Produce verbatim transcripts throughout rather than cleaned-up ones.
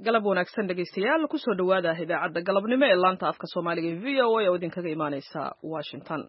galab wanaagsan dhegaystayaal ku soo dhawaada idaacadda galabnimo ee laanta afka Soomaaliga ee V O A oo idinkaga imaaneysa Washington.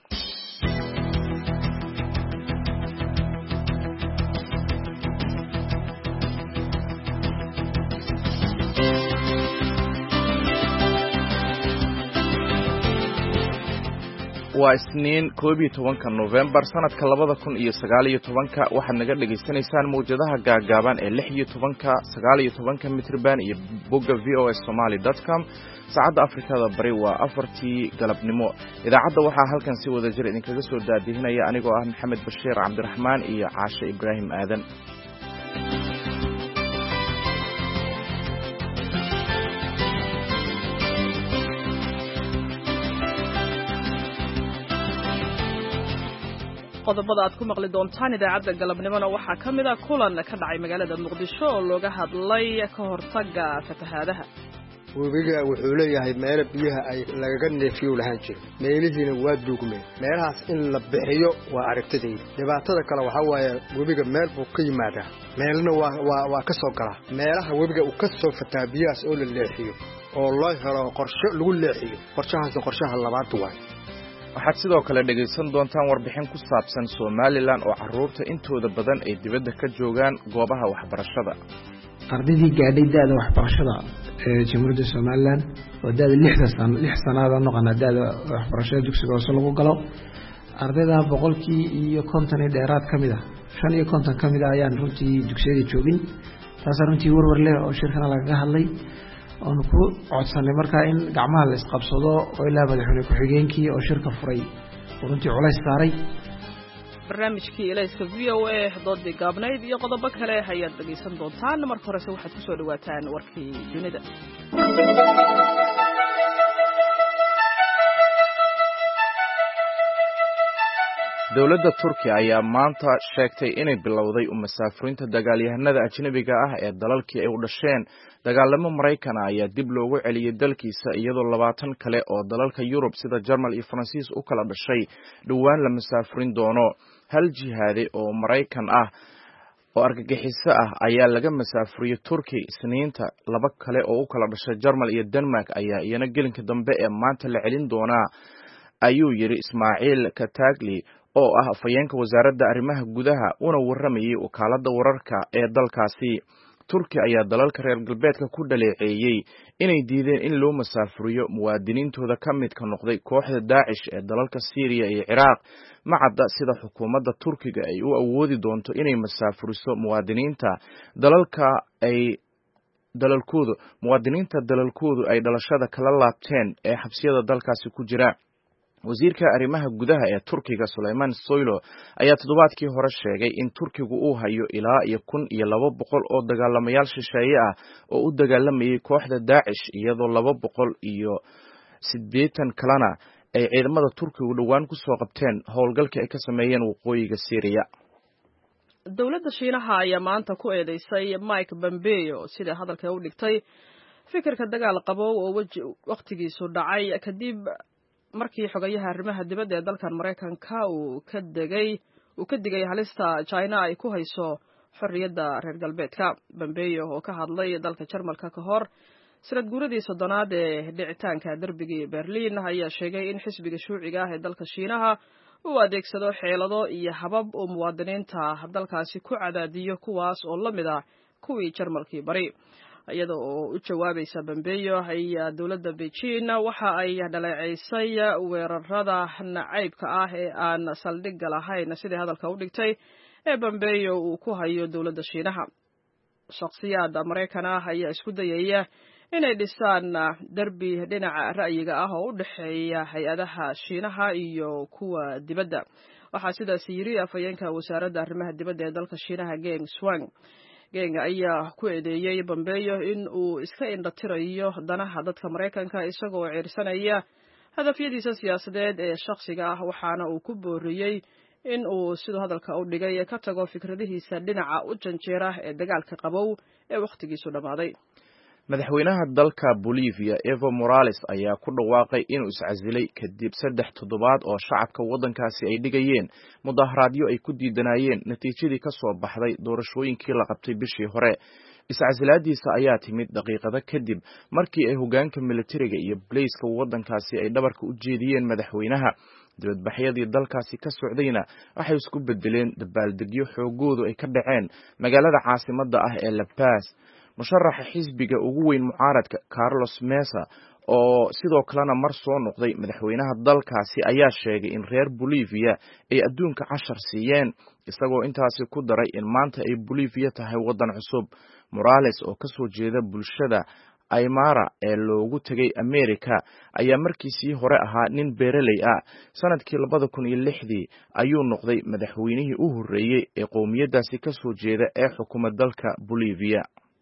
waa isniin koob iyo tobanka November sanadka labada kun iyo sagaal iyo tobanka waxaad naga dhageysanaysaan mowjadaha gaagaaban ee lix iyo tobanka sagaal iyo tobanka mitrban iyo bogga v o a somali dot com saacadda Afrikada bari waa afartii galabnimo idaacadda waxaa halkan si wada jir idinkaga soo daadihinaya anigoo ah Maxamed Bashiir Cabdiraxmaan iyo Caashe Ibraahim Aadan. qodobada aad ku maqli doontaan idaacadda galabnimona waxaa ka mid ah kulan ka dhacay magaalada Muqdisho oo looga hadlay ka hortagga fatahaadaha. webiga wuxuu leeyahay meel biyaha ay laga neefiyo lahaan jiro meelihiina waa duugmeen meelahaas in la bixiyo waa aragtidayda dhibaatada kale waxa waaye webiga meel buu ka yimaadaa meelna waa waa waa ka soo galaa meelaha webiga uu ka soo fataa biyahaas oo la leexiyo oo loo helo qorshe lagu leexiyo qorshahaas qorshaha labaad waa waxaad sidoo kale dhegaysan doontaan warbixin ku saabsan Somaliland oo carruurta intooda badan ay dibadda ka joogaan goobaha waxbarashada. ardaydii gaadhay da'da waxbarashada ee Jamhuuriyadda Somaliland oo da'da lixdan sano lix sanaad noqona da'da waxbarashada dugsiga hoose lagu galo ardayda boqolkii iyo konton ee dheeraad kamid ah shan iyo konton kamid ah ayaan runtii dugsiyada joogin taas runtii warwar leh oo shirkana laga hadlay oon ku codsanay markaa in gacmaha la isqabsado oo ilaa madaxweyne ku-xigeenkii oo shirka furay runtii culays saaray. barnaamijkii ilayska V O A doodii gaabnayd iyo qodobo kale ayaad dhagaysan doontaan marka horese waxaad ku soo dhawaataan warkii dunida. dowladda Turkiga ayaa maanta sheegtay inay bilowday u masaafurinta dagaalyahanada ajnabiga ah ee dalalkii ay u dhasheen dagaalamo Mareykan ayaa dib loogu celiyay dalkiisa iyadoo labaatan kale oo dalalka Yurub sida Jarmal iyo Faransiis u kala dhashay dhawaan la masaafurin doono. hal jihaade oo Mareykan ah oo argagixiso ah ayaa laga masaafuriyay Turkiga Isniinta. laba kale oo u kala dhashay Jarmal iyo Denmark ayaa iyana gelinka dambe ee maanta la celin doona ayuu yiri Ismaaciil Katagli oo ah afayeenka wasaaradda arrimaha gudaha una waramayay wakaaladda wararka ee dalkaasi. Turkiga ayaa dalalka reer galbeedka ku dhaleeceeyay inay diideen in loo masaafuriyo muwaadiniintooda ka mid ka noqday kooxda Daesh ee dalalka Syria iyo Iraq. macadda sida xukuumadda Turkiga ay u awoodi doonto inay masaafuriso muwaadiniinta dalalka ay dalalkoodu muwaadiniinta dalalkoodu ay dhalashada kala laabteen ee xabsiyada dalkaasi ku jira. wasiirka arrimaha gudaha ee Turkiga Suleyman Soylu ayaa toddobaadkii hore sheegay in Turkigu uu hayo ilaa iyo kun iyo laba boqol oo dagaalamayaal shisheeye ah oo u dagaalamayay kooxda Daesh iyadoo laba boqol iyo siddeetan kalena ay ciidamada Turkigu dhawaan ku soo qabteen howlgalka ay ka sameeyeen waqooyiga Syria. dowladda Shiinaha ayaa maanta ku eedeysay Mike Pompeo sida hadalka u dhigtay fikirka dagaal qabow oo waqtigiisu dhacay kadib markii xogayaha arrimaha dibadda ee dalkan Mareykanka uu ka degay uu ka digay halista China ay ku hayso xorriyadda reer galbeedka. Pompeo oo ka hadlay dalka Jarmalka ka hor sanad guuradii soddonaad ee dhicitaanka darbigii Berlin ayaa sheegay in xisbiga shuuciga ah ee dalka Shiinaha uu adeegsado xeelado iyo habab uu muwaadiniinta dalkaasi ku cadaadiyo kuwaas oo la mid ah kuwii Jarmalkii bari. iyada oo u jawaabaysa Pompeo ayaa dowladda Beijing waxa ay dhaleeceysay weerarada nacaybka ah ee aan saldhigga lahayn sida hadalka u dhigtay ee Pompeo uu ku hayo dowladda Shiinaha. shakhsiyaadka Mareykan ah ayaa isku dayaya inay dhisaan darbi dhinaca ra'yiga ah oo u dhaxeeya hay-adaha Shiinaha iyo kuwa dibadda. waxaa sidaas yiri afayeenka wasaaradda arrimaha dibadda ee dalka Shiinaha Geng Shuang. Geng ayaa ku eedeeyay Pompeo in uu iska indhatirayo danaha dadka Mareykanka isagoo ceersanaya hadafyadiisa siyaasadeed ee shakhsiga ah waxaana uu ku booriyay in uu sidoo hadalka u dhigay ka tago fikradihiisa dhinaca u janjeera ee dagaalka qabow ee waqtigiisu dhamaaday. madaxweynaha dalka Bolivia Evo Morales ayaa ku dhawaaqay inuu iscasilay kadib saddex toddobaad oo shacabka waddankaasi ay dhigayeen mudaharaadyo ay ku diidanayeen natiijadii ka soo baxday doorashooyinkii la qabtay bishii hore. iscasilaadiisa ayaa timid daqiiqado kadib markii ay hogaanka militariga iyo booliiska waddankaasi ay dhabarka u jeediyeen madaxweynaha. dibadbaxyadii dalkaasi ka socdayna waxay isku bedeleen dabaaldegyo xoogoodu ay ka dhaceen magaalada caasimadda ah ee La Paz. musharaxa xisbiga ugu weyn mucaaradka Carlos Mesa oo sidoo kalena mar soo noqday madaxweynaha dalkaasi ayaa sheegay in reer Bolivia ay adduunka cashar siiyeen, isagoo intaasi ku daray in maanta ay Bolivia tahay waddan cusub. Morales oo ka soo jeeda bulshada Aymara ee loogu tagay America ayaa markiisii hore ahaa nin beeraley ah. sanadkii labada kun iyo lixdii ayuu noqday madaxweynihii u horreeyay ee qowmiyadaasi ka soo jeeda ee xukuma dalka Bolivia.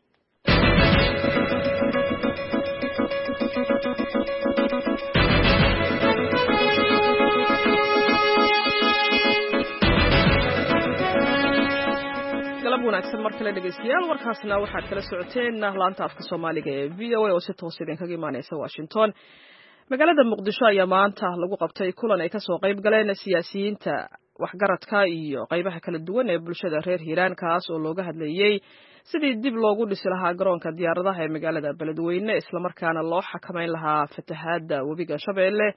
wanaagsan mar kale dhegeystayaal, warkaasna waxaad kala socoteen laanta afka Soomaaliga ee V O A oo si toos ah kaga imaaneysa Washington. magaalada Muqdisho ayaa maanta lagu qabtay kulan ay ka soo qayb galeen siyaasiyiinta waxgaradka iyo qaybaha kala duwan ee bulshada reer Hiiraan, kaas oo looga hadlayay sidii dib loogu dhisi lahaa garoonka diyaaradaha ee magaalada Beledweyne, isla markaana loo xakameyn lahaa fatahaadda webiga Shabeelle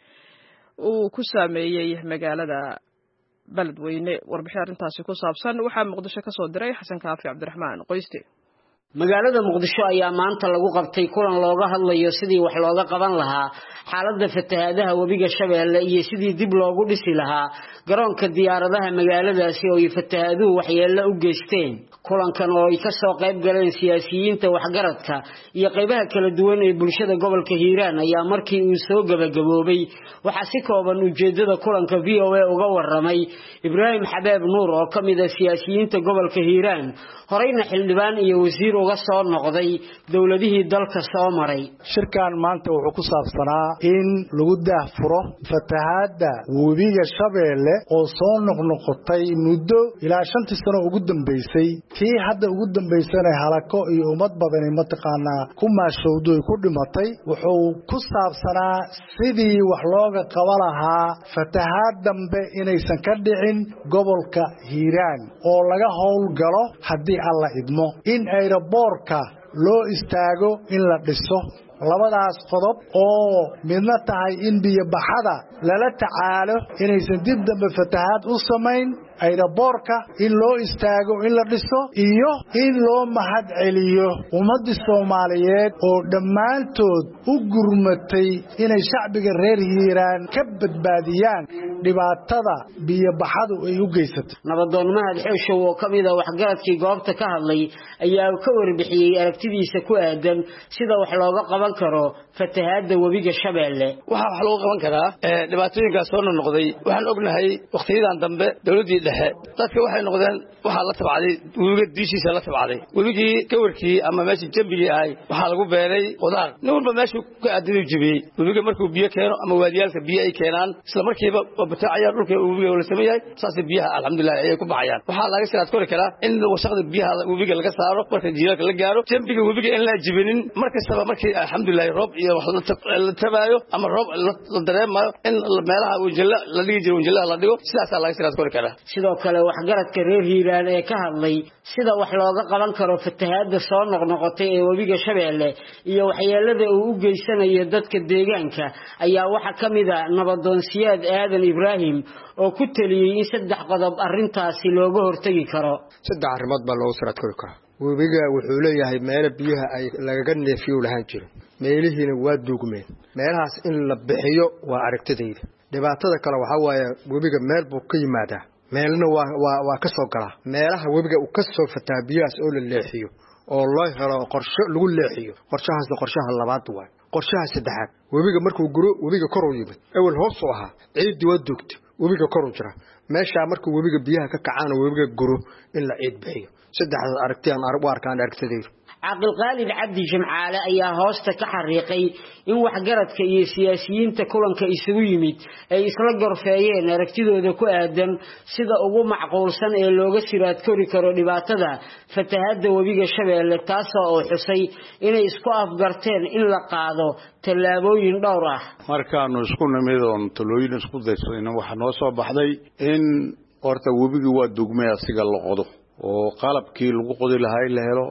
uu ku saameeyay magaalada Beledweyne. warbixin arrintaasi ku saabsan waxaa Muqdisho ka soo diray Xasan Kaafi Cabdiraxmaan Qoyste. magaalada Muqdisho ayaa maanta lagu qabtay kulan looga hadlayo sidii wax looga qaban lahaa xaaladda fatahaadaha webiga Shabeelle iyo sidii dib loogu dhisi lahaa garoonka diyaaradaha magaaladaasi oo ay fatahaaduhu waxyeello u geysteen. kulankan oo ay ka soo qayb galeen siyaasiyiinta waxgaradka iyo qaybaha kala duwan ee bulshada gobolka Hiiraan ayaa markii uu soo gabagaboobay waxaa si kooban ujeedada kulanka V O A uga waramay Ibraahim Xabeeb Nuur oo ka mid ah siyaasiyiinta gobolka Hiiraan, horeyna xildhibaan iyo wasiir uga soo noqday dawladihii dalka soo maray. shirkan maanta wuxuu ku saabsanaa in lagu daahfuro fatahaadda webiga Shabeelle oo soo noqnoqotay muddo ilaa shantii sano ugu dambeysay, tii hadda ugu dambeysana halako iyo ummad badan mataqaanaa ku maashowday ku dhimatay. wuxuu ku saabsanaa sidii wax looga qaban lahaa fatahaad dambe inaysan ka dhicin gobolka Hiiraan oo laga howlgalo haddii alla idmo, in aeroboorka loo istaago in la dhiso. labadaas qodob oo midna tahay in biyo baxada lala tacaalo inaysan dib dambe fatahaad u samayn, aeroboorka in loo istaago in la dhiso, iyo in loo mahad celiyo ummadda Soomaaliyeed oo dhammaantood u gurmatay inay shacbiga reer Hiiraan ka badbaadiyaan dhibaatada biyo baxadu ay u geysatay. nabadoon mahad xeeshow oo kamid ah waxgaradkii goobta ka hadlay ayaa ka warbixiyay aragtidiisa ku aadan sida wax looga qaban karo fatahaadda webiga Shabeelle. waxa wax looga qaban karaa ee dhibaatooyinka soo noqday. waxaan ognahay waqtiyadan dambe dawladii dhexe dadka waxay noqdeen waxa la tabacday webiga diishiisa la tabacday. webigii ka warkii ama meesha jambigii ay waxa lagu beeray qudaar nin walba meesha ka aadinay jibiyay. webiga markuu biyo keeno ama waadiyalka biyo ay keenaan isla markiiba bataacaya dhulka webiga la sameeyay saas biyaha alxamdulillah ay ku baxayaan. waxa laga siraad kori karaa in wasaqda biyaha webiga laga saaro marka jiilka la gaaro, jambiga webiga in la jibinin markasta markii alxamdulillah roob iyo wax la tabaayo ama roob la dareemayo in meelaha wajilla la dhigi jiro wajilla la dhigo, sidaas laga siraad kori karaa. sidoo kale waxgaradka reer Hiiraan ee ka hadlay sida wax looga qaban karo fatahaadda soo noqnoqotay ee webiga Shabeelle iyo waxyeelada uu u geysanayo dadka deegaanka ayaa waxa kamid ah nabadoon Siyaad Aadan Ibraahim oo ku taliyay in saddex qodob arintaasi looga hortagi karo. saddex arrimood baa loo siraad kori karaa. webiga wuxuu leeyahay meel biyaha ay laga neefiyo lahaan jiro, meelihiina waa duugmeen. meelahaas in la bixiyo waa aragtidayda. dhibaatada kale waxa waaye webiga meel buu ka yimaadaa, meelna waa waa waa ka soo galaa. meelaha webiga uu ka soo fataa biyahaas oo la leexiyo oo loo helo qorshe lagu leexiyo, qorshahaas qorshaha labaad waay. qorshaha saddexaad, webiga markuu guro webiga kor u yimid awal hoos u ahaa ciid waa dugta webiga kor u jira, meesha markuu webiga biyaha ka kacaan webiga guro in la ciid bixiyo. saddexdaas aragtiyaan arag u arkaan aragtidayda. Caaqil Qaalid Cabdi Jimcaale ayaa hoosta ka xariiqay in waxgaradka iyo siyaasiyiinta kulanka isugu yimid ay isla gorfeeyeen aragtidooda ku aadan sida ugu macquulsan ee looga siraad kori karo dhibaatada fatahaadda webiga Shabeelle, taasoo oo xusay inay isku afgarteen in la qaado tallaabooyin dhowr ah. markaanu isku nimid oo talooyin isku daysanayna waxa noo soo baxday in horta webigu waa dugmay asiga la qodo oo qalabkii lagu qodi lahaa la helo,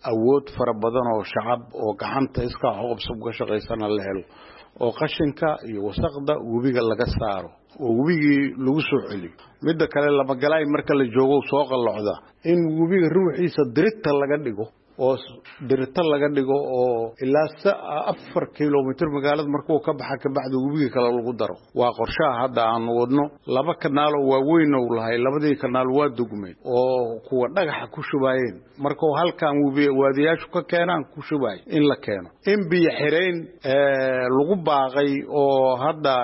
awood fara badan oo shacab oo gacanta iska qabsab ka shaqeysana la helo oo qashinka iyo wasaqda webiga laga saaro oo webigii lagu soo celiyo midda kale lama galay marka la joogo soo qalloocda in webiga ruuxiisa dirita laga dhigo oo dirita laga dhigo oo ilaa afar kiiloomitir magaalada markuu ka baxa ka baxdo webiga kale lagu daro waa qorshaha hadda aan wadno laba kanaal oo waaweyn oo lahay labadii kanaal waa dugmay oo kuwa dhagaxa ku shubaayeen markuu halkan webi waadiyaashu ka keenaan ku shubaay in la keeno in biyo xireen ee lagu baaqay oo hadda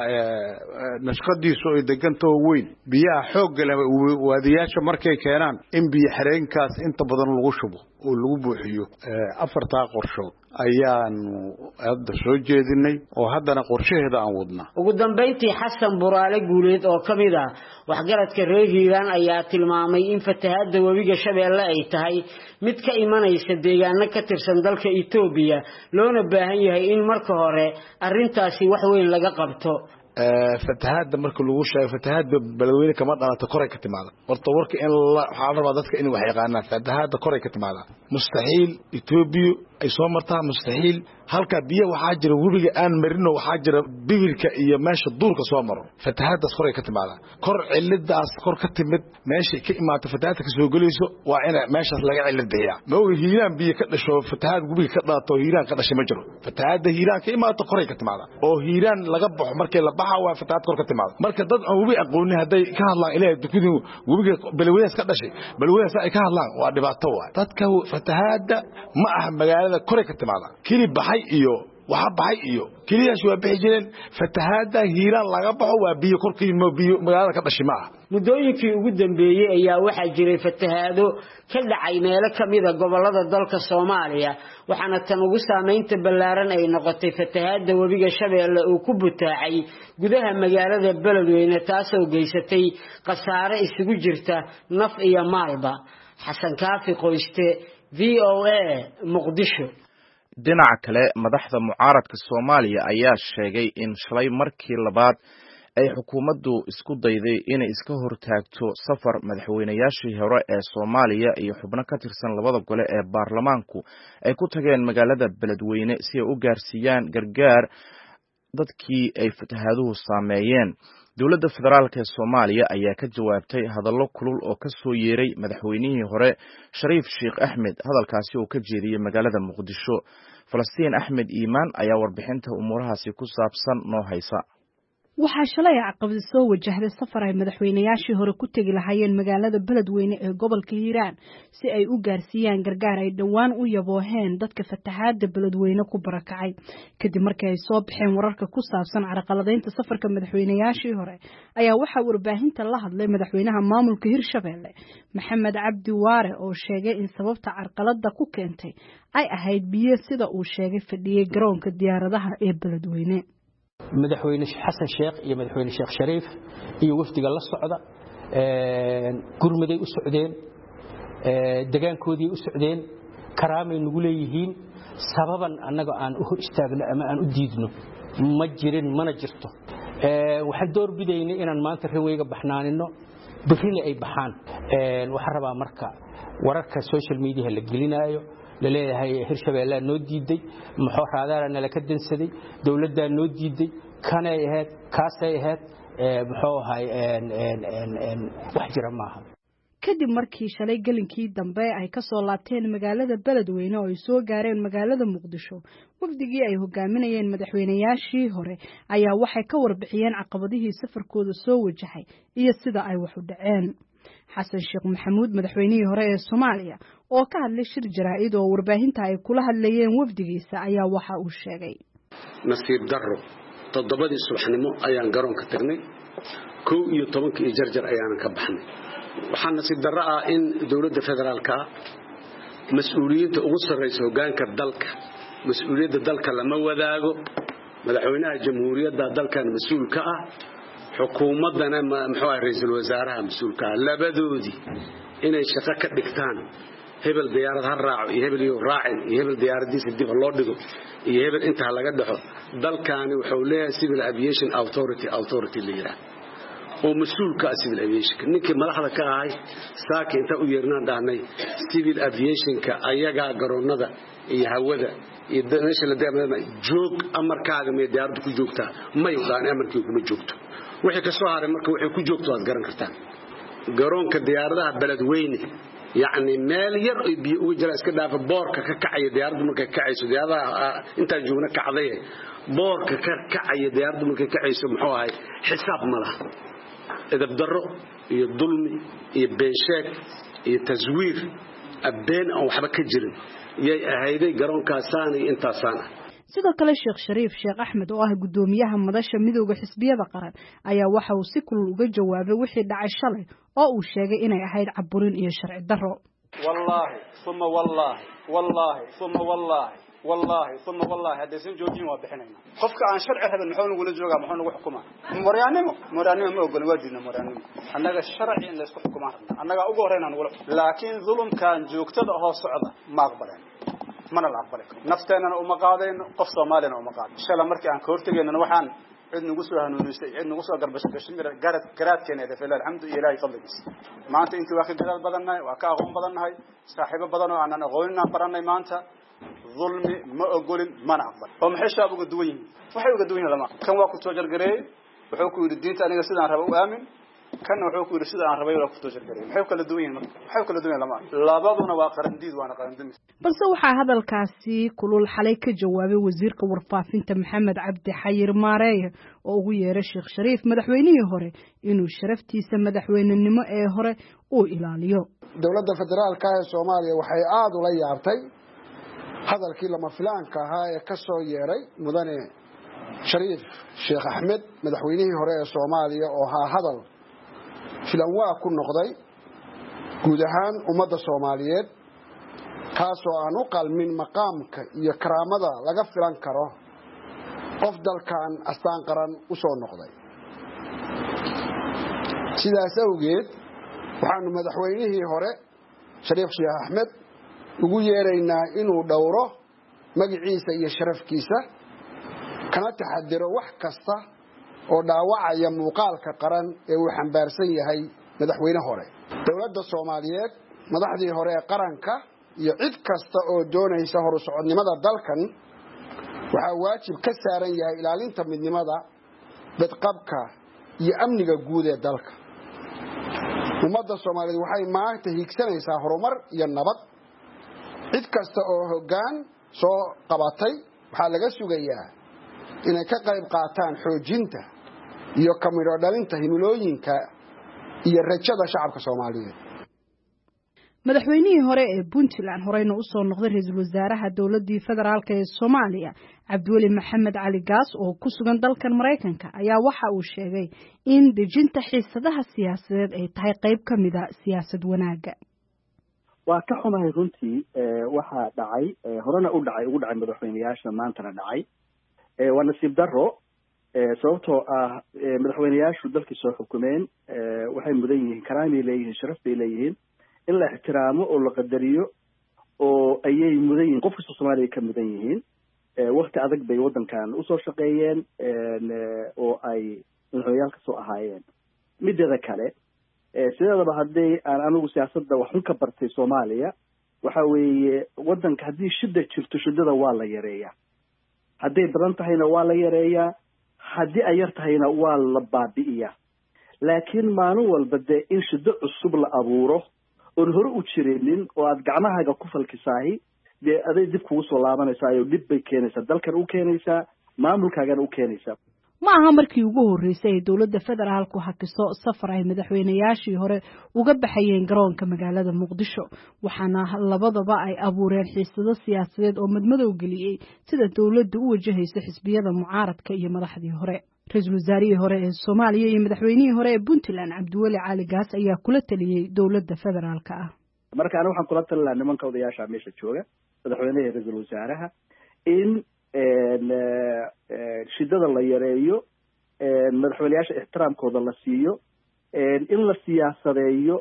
nashqadiisu ay deganto weyn biyaha xoog gala waadiyaasha markay keenaan in biyo xireenkaas inta badan lagu shubo oo lagu buuxiyo afarta qorshood ayaanu hadda soo jeedinay oo haddana qorshaheeda aan wadnaa ugu dambeyntii xasan buraale guuleed oo kamid ah waxgaradka reer Hiiraan ayaa tilmaamay in fatahaadda webiga Shabeelle ay tahay mid ka imanaysa deegaano ka tirsan dalka Itoobiya loona baahan yahay in marka hore arintaasi wax weyn laga qabto fatahaadda marka lagu sheego fatahaadda balweyne kama dhalato koray ka timaada horta warka in la waxa rabaa dadka in wax yaqaanaan fatahaadda koray ka timaada mustaxiil Itoobiya ay soo martaa mustaxiil halka biyo waxa jira webiga aan marino waxa jira bibirka iyo meesha duurka soo maro fatahaadda koray ka timaada kor ciladaas kor ka timid meesha ka imaata fatahaadda ka soo galayso waa in meeshaas laga cilad bixiya ma oo hiiraan biyo ka dhasho fatahaad webiga ka dhaato hiiraan ka dhashay ma jiro fatahaadda hiiraan ka imaata koray ka timaada oo hiiraan laga baxo markay la baxaa waa fatahaad kor ka timaada marka dad aan webi aqooni haday ka hadlaan ilaahay dukudii webiga balweynaas ka dhashay balweynaas ay ka hadlaan waa dhibaato waa dadka fatahaadda ma ah magaalada koray ka timaada kili baxay iyo waxa baxay iyo kiliyaas waa bixi jireen fatahaadda hiiraan laga baxo waa biyo korkii ma biyo magaalada ka dhashay ma ah mudooyinkii ugu dambeeyay ayaa waxa jiray fatahaado ka dhacay meelo kamida gobolada dalka Soomaaliya waxaana tan ugu saameynta ballaaran ay noqotay fatahaadda webiga Shabeelle oo ku butaacay gudaha magaalada Beledweyne taasoo geysatay khasaare isugu jirta naf iyo maalba xasan kaafi qoyste V O A Muqdisho dhinaca kale madaxda mucaaradka Soomaaliya ayaa sheegay in shalay markii labaad ay xukuumaddu isku dayday inay iska hortaagto safar madaxweynayaashii hore ee Soomaaliya iyo xubno ka tirsan labada gole ee baarlamaanku ay ku tageen magaalada Beledweyne si ay u gaarsiiyaan gargaar dadkii ay fatahaaduhu saameeyeen dowladda federaalka ee Soomaaliya ayaa ka jawaabtay hadallo kulul oo ka soo yeeray madaxweynihii hore Shariif Sheekh Axmed hadalkaasi oo ka jeediyay magaalada Muqdisho Falastiin Axmed Iimaan ayaa warbixinta umurahaasi ku saabsan noo haysa waxaa shalay caqabad soo wajahday safar ay madaxweynayaashii hore ku tagi lahaayeen magaalada Beledweyne ee gobolka Hiiraan si ay u gaarsiiyaan gargaar ay dhawaan u yabooheen dadka fatahaadda Beledweyne ku barakacay kadib markii ay soo baxeen wararka ku saabsan carqaladeynta safarka madaxweynayaashii hore ayaa waxa warbaahinta la hadlay madaxweynaha maamulka Hirshabeelle Maxamed Cabdi Waare oo sheegay in sababta carqaladda ku keentay ay ahayd biyo sida uu sheegay fadhiyay garoonka diyaaradaha ee Beledweyne madaxweyne xasan sheekh iyo madaxweyne sheekh shariif iyo wafdiga la socda ee gurmaday u socdeen ee deegaankoodii u socdeen karaamay nagu leeyihiin sababan annaga aan u hor istaagno ama aan u diidno ma jirin mana jirto ee waxaan door bidaynay inaan maanta reewayga baxnaanino bixina ay baxaan ee waxa rabaa marka wararka social media la gelinayo laleeyahay Hirshabeelle noo diiday muxuu raadaarana la ka dansaday dawladda noo diiday kana ahayd kaasay ahayd muxuu ahay een een een wax jira maaha kadib markii shalay galinkii dambe ay ka soo laabteen magaalada Beledweyne oo ay soo gaareen magaalada Muqdisho wafdigii ay hogaaminayeen madaxweynayaashii hore ayaa waxay ka warbixiyeen caqabadihii safarkooda soo wajahay iyo sida ay wax u dhaceen xasan sheekh maxamuud madaxweynihii hore ee Soomaaliya oo ka hadlay shir jaraa'id oo warbaahinta ay kula hadlayeen wafdigiisa ayaa waxa uu sheegay nasiib darro toddobadii subaxnimo ayaan garoonka tagnay kow iyo tobankii jarjar ayaan ka baxnay waxaan nasiib darro ah in dawladda federaalka mas'uuliyiinta ugu sarreysa hoggaanka dalka mas'uuliyadda dalka lama wadaago madaxweynaha jamhuuriyadda dalkan mas'uulka ah xukuumadana muxuu ahay ra'iisul wasaaraha mas'uulka labadoodii inay shaqo ka dhigtaan hebel diyaarad ha raaco iyo hebel iyo raacin iyo hebel diyaaradiisa dib loo dhigo iyo hebel inta laga dhaxo dalkaani wuxuu leeyahay civil aviation authority authority leeyahay oo mas'uulka civil aviation ninkii madaxda ka ahay saaka inta u yeernaan dhahnay civil aviation ka ayaga garoonada iyo hawada iyo meesha la deemadana joog amarkaaga ma diyaaradu ku joogtaa may wadaan amarkii kuma joogto wixii ka soo haray marka waxay ku joogto aad garan kartaan garoonka diyaaradaha beledweyne يعني مال ير وجرا اسك داف بورك ككعي ديارد markay kacayso diyaaradaha inta joogna kacday boorka ka kacay diyaaradu markay kacayso muxuu ahay xisaab malaha idab daro iyo dulmi iyo beesheek iyo taswiir abeen oo waxba ka jirin yay ahayday garoonkaasaan iyo intaasaan sidoo kale Sheekh Shariif Sheekh Axmed oo ah gudoomiyaha madasha midowga xisbiyada qaran ayaa waxa uu si kulul uga jawaabay wixii dhacay shalay oo uu sheegay inay ahayd caburin iyo sharci darro wallahi thumma wallahi wallahi thumma wallahi wallahi thumma wallahi hadaysan joojin waa bixinayna qofka aan sharci rabin muxuu nagu la joogaa muxuu nagu xukumaa maryaanimo maryaanimo ma ogol waadina maryaanimo annaga sharci in la isku xukumaa annaga ugu horeynaan wala laakiin zulumkan joogtada oo socda ma aqbaleen mana la aqbalay nafteena uma qaadeen qof Soomaaliyeed uma qaad shala markii aan ka hortageenna waxaan cid nagu soo hanuunisay cid nagu soo garbashay kashmir garad garaadkeena ee fadlan alxamdulillaah qaddiis maanta intii waa ka garaad badannahay waa ka aqoon badannahay saaxiibo badan oo aan aqoonina baranay maanta zulmi ma ogolin mana aqbal oo maxay shaab uga duwan yihiin waxay uga duwan yihiin lama kan waa ku soo jargareey wuxuu ku yiri diinta aniga sidaan rabo u aamin kan wuxuu ku yiri sidaan rabay waa ku soo jargareey maxay kala duwan yihiin maxay kala duwan lama labaduna waa qarandiid waana qarandimis balse waxaa hadalkaasi kulul xalay ka jawaabay wasiirka warfaafinta Maxamed Cabdi Xayir Maareey oo ugu yeeray Sheekh Shariif madaxweynihii hore inuu sharaftiisa madaxweynenimo ee hore uu ilaaliyo dawladda federaalka ee Soomaaliya waxay aad u la yaabtay hadalkii lama filaanka ahaa ee ka soo yeeray mudane Shariif Sheekh Axmed madaxweynihii hore ee Soomaaliya oo ha hadal filan waa ku noqday guud ahaan ummadda Soomaaliyeed kaasoo aan u qalmin maqaamka iyo karaamada laga filan karo qof dalkan astaan qaran u soo noqday sidaas awgeed waxaanu madaxweynihii hore Shariif Sheekh Axmed ugu yeeraynaa inuu dhowro magaciisa iyo sharafkiisa kana taxadiro wax kasta oo dhaawacaya muuqaalka qaran ee uu xambaarsan yahay madaxweyne hore dawladda Soomaaliyeed madaxdii hore ee qaranka iyo cid kasta oo doonaysa horu socodnimada dalkan waxa waajib ka saaran yahay ilaalinta midnimada badqabka iyo amniga guud ee dalka ummadda Soomaaliyeed waxay maanta higsanaysaa horumar iyo nabad cid kasta oo hoggaan soo qabatay waxa laga sugayaa inay ka qayb qaataan xoojinta iyo kamiro dhalinta himilooyinka iyo rajada shacabka Soomaaliyeed madaxweynihii hore ee Puntland horeyna u soo noqday ra'iisul wasaaraha dawladda federaalka ee Soomaaliya Cabdiweli Maxamed Cali Gaas oo ku sugan dalkan Mareykanka ayaa waxa uu sheegay in dejinta xiisadaha siyaasadeed ay tahay qayb kamid ah siyaasad wanaaga waa ka xumahay runtii waxa dhacay horena u dhacay ugu dhacay madaxweynayaasha maantana dhacay waa nasiib darro sababtoo ah madaxweynayaashu dalkii soo xukumeen waxay mudan yihiin karaamay leeyihiin sharaf bay leeyihiin in la ixtiraamo oo la qadariyo oo ayay mudan yihiin qof kasta Soomaaliya ka mudan yihiin waqti adag bay wadankan u soo shaqeeyeen oo ay madaxweynayaal ka soo ahaayeen midda kale sideedaba haddii aan anigu siyaasadda wax un ka bartay Soomaaliya waxa weeye wadanka haddii shida jirto shidada waa la yareeyaa hadday badan tahayna waa la yareeyaa haddii ay yar tahayna waa la baabi'iyaa laakiin maalin walba dee in shido cusub la abuuro oon hore u jirinin oo aad gacmahaaga ku falkisaahi dee aday dib kugu soo laabanaysaa oo dib bay keenaysaa dalkan u keenaysaa maamulkaagana u keenaysaa ma aha markii ugu horeysay ee dawladda federaalku hakiso safar ay madaxweynayaashii hore uga baxayeen garoonka magaalada Muqdisho waxaana labadaba ay abuureen xiisado siyaasadeed oo madmadow geliyay sida dawladdu u wajahayso xisbiyada mucaaradka iyo madaxdii hore ra'iisul wasaarihii hore ee Soomaaliya iyo madaxweynihii hore ee Puntland Cabdiweli Cali Gaas ayaa kula taliyay dawladda federaalka ah marka anigu waxaan kula talinayaa nimanka odayaasha meesha jooga madaxweynaha ra'iisul wasaaraha in shidada la yareeyo madaxweynayaasha ixtiraamkooda la siiyo in la siyaasadeeyo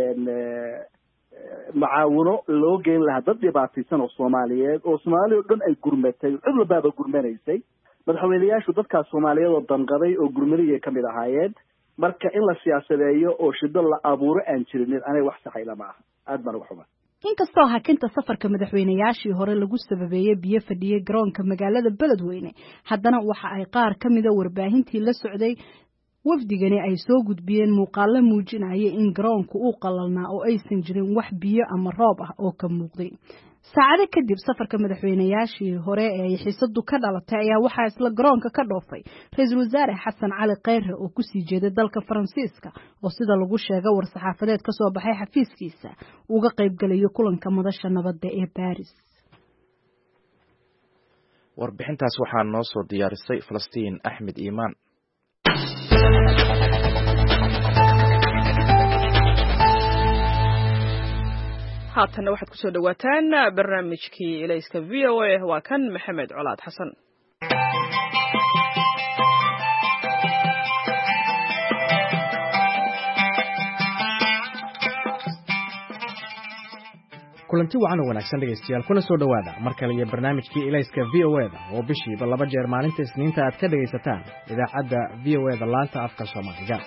macaawino loo geyn lahaa dad dhibaataysan oo Soomaaliyeed oo Soomaaliya oo dhan ay gurmatay cid walbaaba gurmanaysay madaxweynayaashu dadkaas Soomaaliyeed oo danqaday oo gurmadiyay ka mid ahaayeen marka in la siyaasadeeyo oo shido la abuuro aan jirin anay wax saxayla ma aha aad baan uga xumaa inkastoo hakinta safarka madaxweynayaashii hore lagu sababeeyay biyo fadhiyay garoonka magaalada beledweyne haddana waxa ay qaar ka mida warbaahintii la socday wafdigani ay soo gudbiyeen muuqaalo muujinaya in garoonku uu qalalnaa oo aysan jirin wax biyo ama roob ah oo ka muuqday saacado kadib safarka madaxweynayaashii hore ee ay xiisadu ka dhalatay ayaa waxaa isla garoonka ka dhoofay ra-iisul wasaare xasan cali kheyre oo kusii jeeday dalka faransiiska oo sida lagu sheegay war-saxaafadeed ka soo baxay xafiiskiisa uga qaybgalayo kulanka madasha nabadda ee Paris. warbixintaas waxaa noo soo diyaarisay Falastiin Axmed Iimaan. haatana waxaad ku soo dhawaataan barnaamijkii ilayska v o a waa kan maxamed colaad xasan. kulanti wacan oo wanaagsan dhegaystayaal kuna soo dhowaada mar kale iyo barnaamijkii ilayska v o a da oo bishiiba laba jeer maalinta isniinta aad ka dhegaysataan idaacadda v o a da laanta afka Soomaaliga.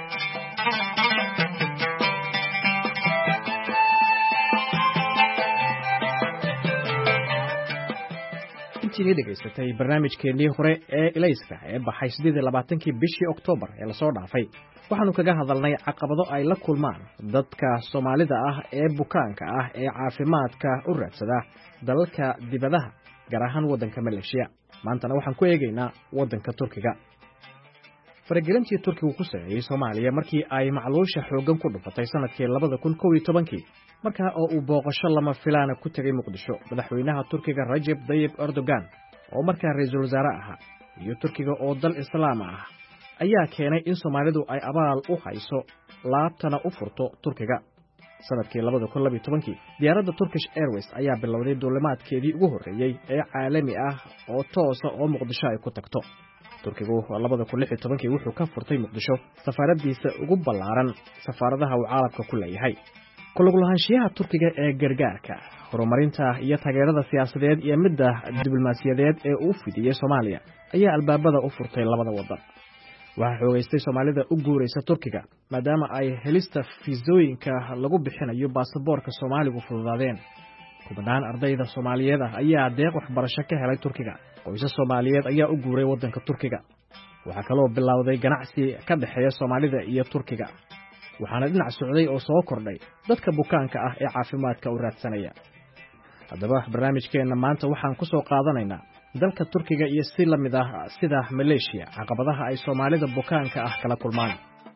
intii dhegaysatay barnaamijkeennii hore ee ilayska ee baxay siddeed iyo labaatankii bishii Oktoobar ee la soo dhaafay waxaanu kaga hadalnay caqabado ay la kulmaan dadka Soomaalida ah ee bukaanka ah ee caafimaadka u raadsada dalalka dibadaha gaar ahaan waddanka Malaysia. maantana waxaan ku eegaynaa waddanka Turkiga. faragelintii Turkigu ku sameeyay Soomaaliya markii ay macluusha xoogan ku dhufatay sanadkii labada kun kow iyo tobankii markaa oo uu booqasho lama filaana ku tagay Muqdisho madaxweynaha Turkiga Recep Tayyip Erdogan oo markaa ra'iisul wasaare ahaa iyo Turkiga oo dal islaam ah ayaa keenay in Soomaalidu ay abaal u hayso laabtana u furto Turkiga. sanadkii labada kun laba iyo tobankii diyaaradda Turkish Airways ayaa bilowday duulimaadkeedii ugu horreeyay ee caalami ah oo toos ah oo Muqdisho ay ku tagto. Turkigu labada kun lix iyo tobankii wuxuu ka furtay Muqdisho safaaradiisa ugu ballaaran safaaradaha uu caalamka ku leeyahay. kulugulahaanshiyaha Turkiga ee gargaarka horumarinta iyo taageerada siyaasadeed iyo midda diblomaasiyadeed ee uu fidiyay Soomaaliya ayaa albaabada u furtay labada waddan. waxaa xoogaystay Soomaalida u guuraysa Turkiga maadaama ay helista fiisooyinka lagu bixinayo baasaboorka Soomaaligu fududaadeen. kubanaan ardayda Soomaaliyeed ah ayaa deeq waxbarasho ka helay Turkiga. qoysas Soomaaliyeed ayaa u guuray waddanka Turkiga. waxaa kaloo bilowday ganacsi ka dhaxeeya Soomaalida iyo Turkiga. waxaana dhinac socday oo soo kordhay dadka bukaanka ah ee caafimaadka u raadsanaya. haddaba barnaamijkeena maanta waxaan ku soo qaadanaynaa dalka Turkiga iyo si la mid ah sida Malaysia caqabadaha ay Soomaalida bukaanka ah kala kulmaan.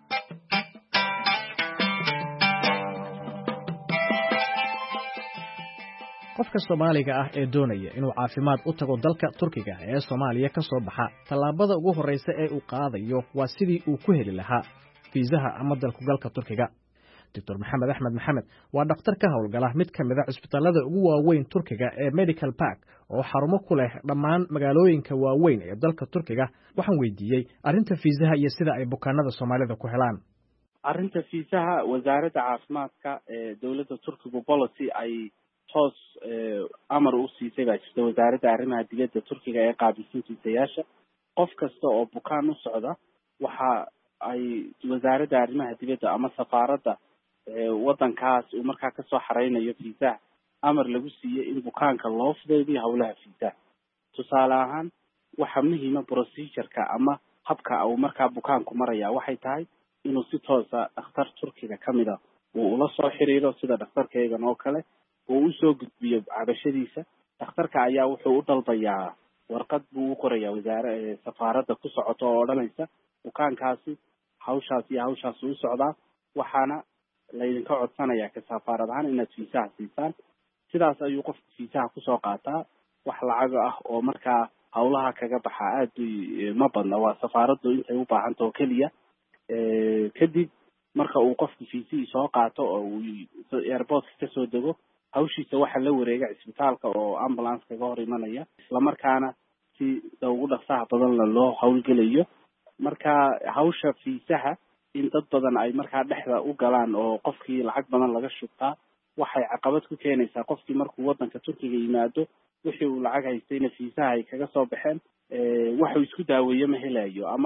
qofka Soomaaliga ah ee doonaya inuu caafimaad u tago dalka Turkiga ee Soomaaliya ka soo baxa talaabada ugu horeysa ee uu qaadayo waa sidii uu ku heli lahaa fiisaha ama dalku galka Turkiga. Doctor Maxamed Axmed Maxamed waa dhakhtar ka howlgala mid ka mid ah isbitaalada ugu waaweyn Turkiga ee Medical Park oo xarumo ku leh dhammaan magaalooyinka waaweyn ee dalka Turkiga. waxaan weydiiyey arrinta fiisaha iyo sida ay bukaanada Soomaalida ku helaan. arrinta fiisaha wasaaradda caafimaadka ee dowladda Turkiga policy ay toos amar u siisay baa jirta wasaaradda arrimaha dibadda Turkiga ee qaabilsan fiisayaasha. qof kasta oo bukaan u socda waxa ay wasaaradda arrimaha dibadda ama safaaradda waddankaas uu markaa ka soo xareynayo fiisaha amar lagu siiyey in bukaanka loo fudaydiyo howlaha fiisaha. tusaale ahaan waxa muhiima procedureka ama habka uu markaa bukaanku maraya waxay tahay inuu si toosa dhakhtar Turkiga ka mid ah uu ula soo xiriiro sida dhakhtarkaygan oo kale uu u soo gudbiyo cabashadiisa. dhakhtarka ayaa wuxuu u dalbayaa warqad buu u qorayaa wasaaradda safaaradda ku socoto oo odhanaysa bukaankaasi hawshaas iyo hawshaas u socdaa waxaana laydinka codsanayaa ka safaarad ahaan inaad fiisaha siisaan. sidaas ayuu qofku fiisaha kusoo qaataa. wax lacag ah oo markaa howlaha kaga baxa aad ma badna waa safaaraddu intay u baahanto keliya. kadib marka uu qofku fiisihii soo qaato oo uu airportka ka soo dego hawshiisa waxa la wareega isbitaalka oo ambulance kaga hor imanaya islamarkaana si ugu dhaqsaha badan loo howlgelayo. marka hawsha fiisaha in dad badan ay markaa dhexda u galaan oo qofkii lacag badan laga shubtaa waxay caqabad ku keenaysaa qofkii markuu waddanka Turkiga yimaado wixii uu lacag haystayna fiisaha ay kaga soo baxeen waxuu isku daaweeyo ma helayo ama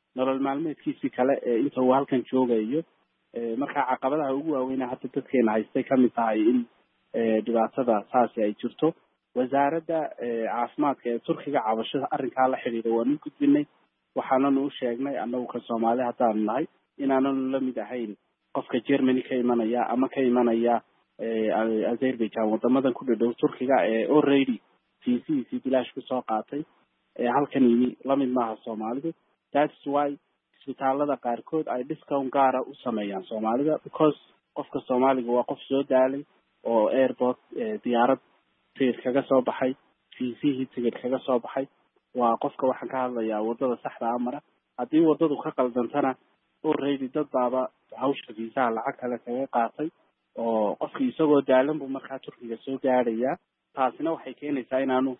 nolol maalmeedkiisii kale inta uu halkan joogayo. marka caqabadaha ugu waaweyn hadda dadkeena haystay kamid tahay in dhibaatada saasi ay jirto. wasaaradda caafimaadka ee Turkiga cabashada arrinkaa la xiriira waan u gudbinay, waxaananu u sheegnay annagu ka Soomaali haddaan nahay inaananu la mid ahayn qofka Germany ka imanaya ama ka imanaya Azerbaijan wadamadan ku dhow Turkiga ee already fiisihiisii bilaash ku soo qaatay ee halkan yimi la mid maaha Soomaalidu. That's why isbitaalada qaarkood ay discount gaara u sameeyaan Soomaalida, because qofka Soomaaliga waa qof soo daalay oo airport diyaarad tigidh kaga soo baxay, fiisihii tigidh kaga soo baxay. waa qofka waxaan ka hadlayaa wadada saxda ah mara. haddii wadadu ka qaldantana already dad baaba hawsha fiisaha lacag kale kaga qaatay oo qofkii isagoo daalan buu markaa Turkiga soo gaadhaya. taasina waxay keenaysaa inaanu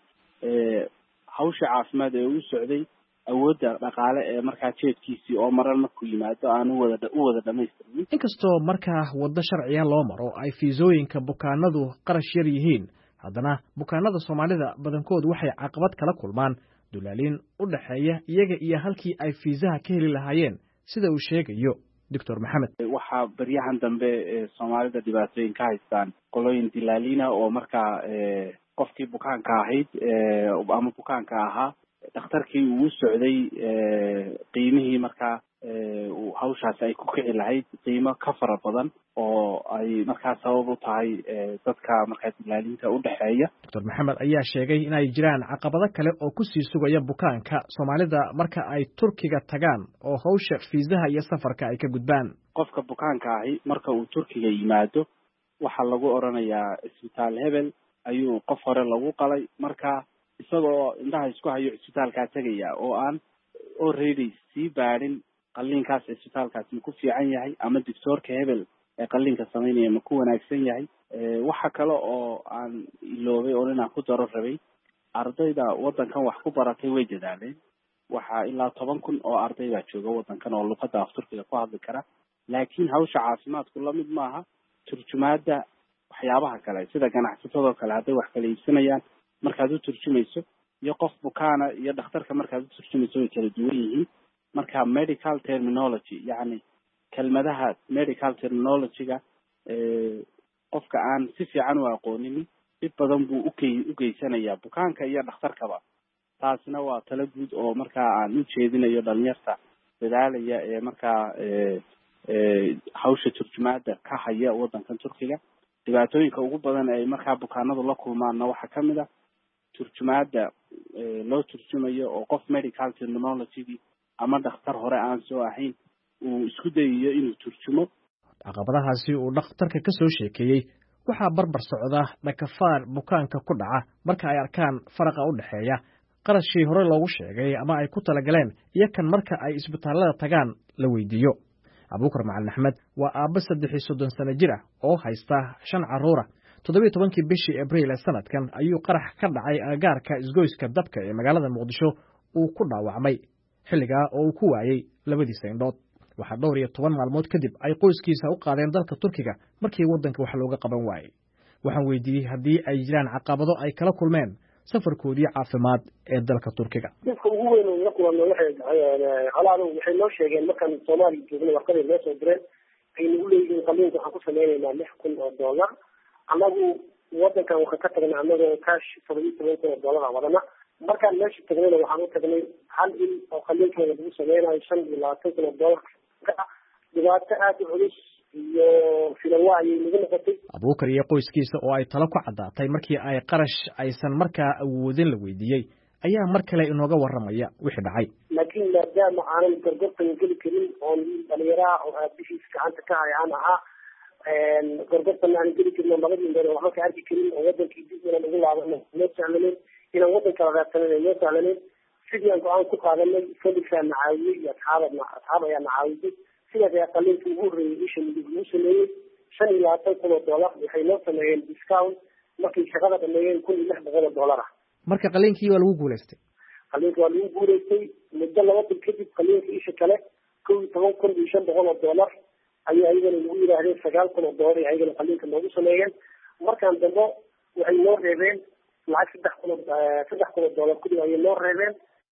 hawsha caafimaad ee u socday awoodda dhaqaale ee markaa jeedkiisii oo marar markuu yimaado aanu wada u wada dhamaystirin. inkastoo markaa waddo sharciya loo maro ay fiisooyinka bukaanadu qarash yar yihiin, haddana bukaanada Soomaalida badankoodu waxay caqabad kala kulmaan dulaaliin u dhaxeeya iyaga iyo halkii ay fiisaha ka heli lahaayeen, sida uu sheegayo Doctor Maxamed. waxaa baryahan dambe ee Soomaalida dhibaatooyin ka haystaan qolooyin dilaaliina oo markaa qofkii bukaanka ahayd ama bukaanka ahaa dhakhtarkii uu socday qiimihii markaa hawshaas ay ku kici lahayd qiimo ka fara badan oo ay markaa sabab u tahay dadka markaa dilaalinta u dhaxeeya. Doctor Maxamed ayaa sheegay in ay jiraan caqabado kale oo ku sii sugaya bukaanka Soomaalida marka ay Turkiga tagaan oo hawsha fiisaha iyo safarka ay ka gudbaan. qofka bukaanka ahi marka uu Turkiga yimaado waxa lagu oranayaa isbitaal hebel ayuu qof hore lagu qalay, marka isagoo indhaha isku hayo isbitaalka tagaya oo aan already sii baadhin qalliinkaas isbitaalkaas ma ku fiican yahay ama doctorka hebel ee qalliinka sameynaya ma ku wanaagsan yahay. waxa kale oo aan iloobay oo inaan ku daro rabay ardayda wadankan wax ku baratay way dadaaleen. waxaa ilaa toban kun oo arday baa jooga wadankan oo luqadda af Turkiga ku hadli kara, laakiin hawsha caafimaadku la mid maaha turjumaada waxyaabaha kale sida ganacsatada kale hadday wax kala iibsanayaan markaad u turjumayso iyo qof bukaana iyo dhakhtarka markaad u turjumayso way kala duwan yihiin. marka medical terminology yacni kelmadaha medical terminology-ga qofka aan si fiican u aqoonin dib badan buu ukey u geysanayaa bukaanka iyo dhakhtarkaba. taasina waa talo guud oo markaa aan u jeedinayo dhalinyarta dadaalaya ee markaa hawsha turjumaada ka haya wadankan Turkiga. dhibaatooyinka ugu badan ay markaa bukaanadu la kulmaanna waxaa ka mid ah turjumaada loo turjumayo oo qof medical terminology ama dhakhtar hore aan soo ahayn uu isku dayayo inuu turjumo. caqabadahaasi uu dhakhtarka ka soo sheekeeyey waxaa barbar socda dhakafaar bukaanka ku dhaca marka ay arkaan faraqa u dhaxeeya qarashii hore loogu sheegay ama ay ku talagaleen iyo kan marka ay isbitaalada tagaan la weydiiyo. Abuukar Macalin Axmed waa aabba saddex iyo soddon sano jir ah oo haysta shan carruura. toddobiyo tobankii bishii Abriil ee sanadkan ayuu qarax ka dhacay agagaarka isgoyska dabka ee magaalada Muqdisho uu ku dhaawacmay, xilligaa oo uu ku waayay labadiisa indhood. waxaa dhowr iyo toban maalmood kadib ay qoyskiisa u qaadeen dalka Turkiga markii waddanka wax looga qaban waayay. waxaan weydiiyey haddii ay jiraan caqabado ay kala kulmeen safarkoodii caafimaad ee dalka Turkiga. dadka ugu weyn oo la kulmay waxay halaalo waxay noo sheegeen markaan Soomaaliya joognay warqadii noo soo direen ay nagu leeyihiin qalliinka waxaan ku sameynaynaa lix kun oo dollar. anagu wadankan waxaan ka tagnay anagoo kaash toddobiyo toban kun oo dollar wadana. markaan meesha tagnayna waxaan u tagnay hal il oo qalliinkeeda lagu sameynayo shan iyo labaatan kun oo dollar. dhibaato aad u culus iyo filanwaa ayay nagu noqotay. Abuukar iyo qoyskiisa oo ay talo ku caddaatay markii ay qarash aysan markaa awoodin la weydiiyey ayaa mar kale inooga warramaya wixii dhacay. laakiin maadaama aanan gorgortan geli karin oon dhalinyaraha oo aabbihiis gacanta ka hayaan ahaa gorgortan aanan geli karin oo labadii indhood oo waxba ka arki karin oo wadankii dib inaan ugu laabano noo sahlaneyn inaan wadan kala raadsanan noo sahlaneyn sidii aan go-aan ku qaadanay fadhigaa na caawiyey iyo asxaab asxaab ayaa na caawiyey. sidaas ayaa qalliinka ugu horreeyey isha midib lagu sameeyey shan iyo labaatan kun oo dollar. waxay noo sameeyeen discount markay shaqada dhameeyeen kun iyo lix boqol oo dollar ah. marka qalliinkii waa lagu guulaystay. qalliinka waa lagu guulaystay muddo laba bil kadib qalliinka isha kale kow iyo toban kun iyo shan boqol oo dollar ayay ayagana nagu yidhaahdeen sagaal kun oo dollar ayagana qalliinka noogu sameeyeen. markaan dambe waxay noo reebeen lacag saddex kun saddex kun oo dollar kudib ayay noo reebeen.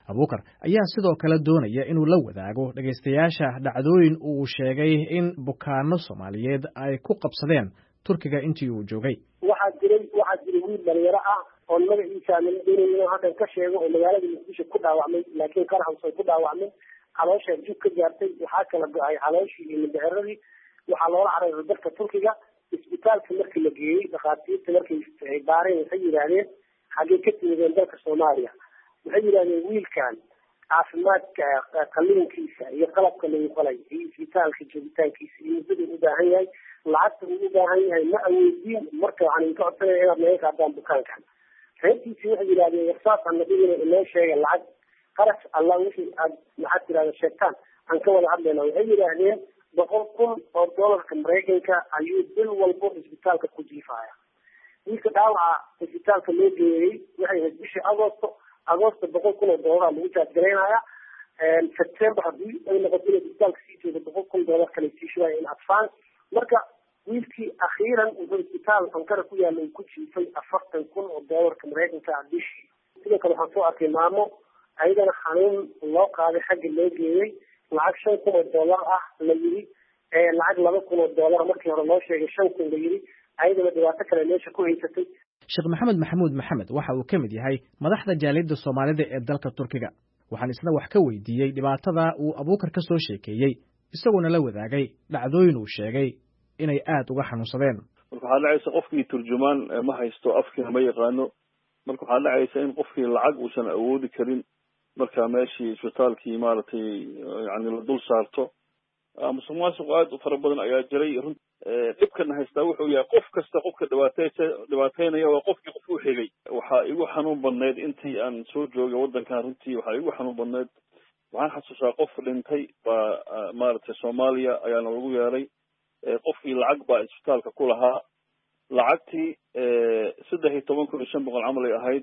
abuukar ayaa sidoo kale doonaya inuu la wadaago dhegaystayaasha dhacdooyin uu sheegay in bukaano soomaaliyeed ay ku qabsadeen turkiga intii uu joogay waxaa jiray waxaa jiray wiil dhalinyaro ah oon magaciisa aan doonayn inuu haddan ka sheego oo magaalada muqdisho ku dhaawacmay laakiin qarxusan ku dhaawacmay caloosha jug ka gaartay waxaa kala go-ay calooshii iyo mindhiciradii waxaa loola cararay dalka turkiga isbitaalka markii la geeyey dhakhaatiirta markay baareen waxay yidhaahdeen xaggee ka timideen dalka soomaaliya waxay yidhahdeen wiilkan caafimaadka qalliinkiisa iyo qalabka lagu qalay iyo isbitaalka joogitaankiisa iyo muddada u baahan yahay lacagta uu u baahan yahay ma awoodiin marka waxaan ka codsanaya inaad naga qaadaan bukaankan reerkiisii waxay yidhahdeen warsaas aan nadigina inoo sheega lacag qarash allah wixii aad maxaad tirahda sheegtaan aan ka wada hadlayna waxay yidhaahdeen boqol kun oo doolarka maraykanka ayuu bil walbo isbitaalka ku jiifaya wiilka dhaawaca isbitaalka loo geeyey waxay ahayd bishii agosto agosto boqol kun oo doolara lagu jaadgaraynaya september haddii ay noqoto inay isbitaalka sii joogo boqol kun doolar kale sii shubaya in advance marka wiilkii akhiiran wuxuu isbitaal ankara ku yaalla uu ku jiifay afartan kun oo doolarka maraykanka ah bishii sidoo kale waxaan soo arkay maamo ayadana xanuun loo qaaday xagga loo geeyey lacag shan kun oo doolar ah la yidhi lacag laba kun oo doolar markii hore loo sheegay shan kun la yidhi ayadana dhibaato kale meesha ku haysatay sheekh maxamed maxamuud maxamed waxa uu ka mid yahay madaxda jaaliyadda soomaalida ee dalka turkiga waxaan isna wax ka weydiiyey dhibaatada uu abuukar ka soo sheekeeyey isaguna la wadaagay dhacdooyin uu sheegay inay aada uga xanuunsadeen marka waxaa dhacaysa qofkii turjumaan ma haysto afkiina ma yaqaano marka waxaa dhacaysa in qofkii lacag uusan awoodi karin marka meeshii isbitaalkii maaragtay yani la dul saarto musuq maasuq aad u fara badan ayaa jiray run dhibkana haystaa wuxuu yahay qof kasta qofka dhibaateysa dhibaateynaya waa qofkii qof u xigay waxaa igu xanuun badneyd intii aan soo joogay waddankan runtii waxaa igu xanuun badneyd waxaan xasuustaa qof dhintay baa maaragtay soomaaliya ayaana lagu yeeray qofkii lacag baa isbitaalka ku lahaa lacagtii saddex iyo toban kun iyo shan boqol camal ay ahayd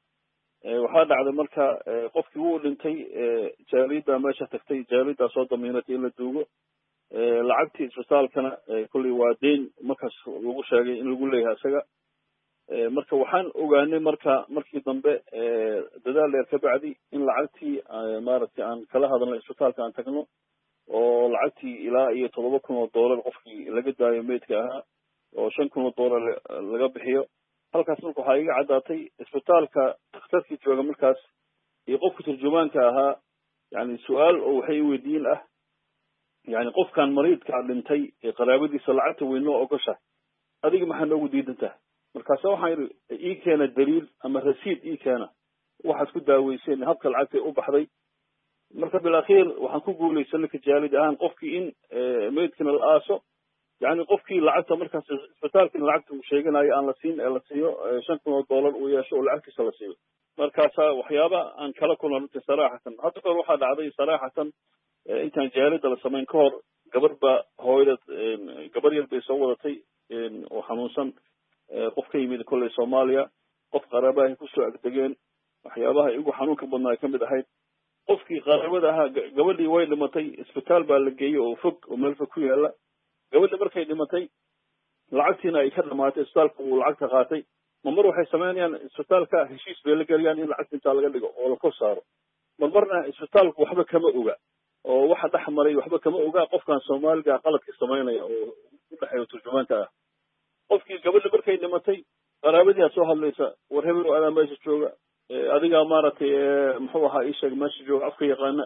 waxaa dhacday marka qofkii wuu dhintay jaaliyaddaa meesha tagtay jaaliyaddaa soo damiinatay in la duugo lacagtii isbitaalkana kolley waa deyn markaas lagu sheegay in lagu leeyahay isaga marka waxaan ogaanay marka markii dambe dadaal dheer ka bacdi in lacagtii maaragtay aan kala hadalnay isbitaalka aan tagno oo lacagtii ilaa iyo toddoba kun oo doolar qofkii laga daayo meydka ahaa oo shan kun oo doolar laga bixiyo halkaas marka waxaa iga caddaatay isbitaalka dakhtarkii jooga markaas iyo qofka turjumaanka ahaa yani su-aal oo waxay weydiin ah yani qofkan mariidkaa dhintay ee qaraabadiisa lacagta weynoo ogosha adiga maxaa noogu diidantaha markaasa waxaan yidhi ii keena daliil ama rasiid ii keena waxaad ku daaweyseen habka lacagtay u baxday marka bilakhiir waxaan ku guulaysanay kajaalid ahaan qofkii in meydkina la aaso yani qofkii lacagta markaas isbitaalkiina lacagta uu sheeganayo aan la siin ee la siiyo shan kun oo doolar uu yeesho oo lacagtiisa la siiyo markaasa waxyaaba aan kala kulna runtii saraaxatan hadda kahor waxaa dhacday saraaxatan intaan jaalida la samayn ka hor gabar ba hooyada gabar yar bay soo wadatay oo xanuunsan qof ka yimid kolley soomaaliya qof qaraabahay kusoo agdegeen waxyaabaha igu xanuunka badnaa ay kamid ahayd qofkii qaraabada ahaa gabadhii way dhimatay isbitaal baa la geeyey oo fog oo meel fog ku yaala gabadhi markay dhimatay lacagtiina ay ka dhamaatay isbitaalka uu lacagta qaatay ma mar waxay samaynayaan isbitaalka heshiis bay la geliyaan in lacagta intaa laga dhigo oo la kor saaro mar marna isbitaalku waxba kama oga oo waxa dhex maray waxba kama oga qofkan soomaaliga qaladka samaynaya oo u dhexeeya turjumaanka ah qofkii gabadhi markay dhimatay qaraabadiyaa soo hadlaysa war hebel adaa meesha jooga adigaa maaragtay muxuu ahaa ii sheeg meesha jooga afka yaqaana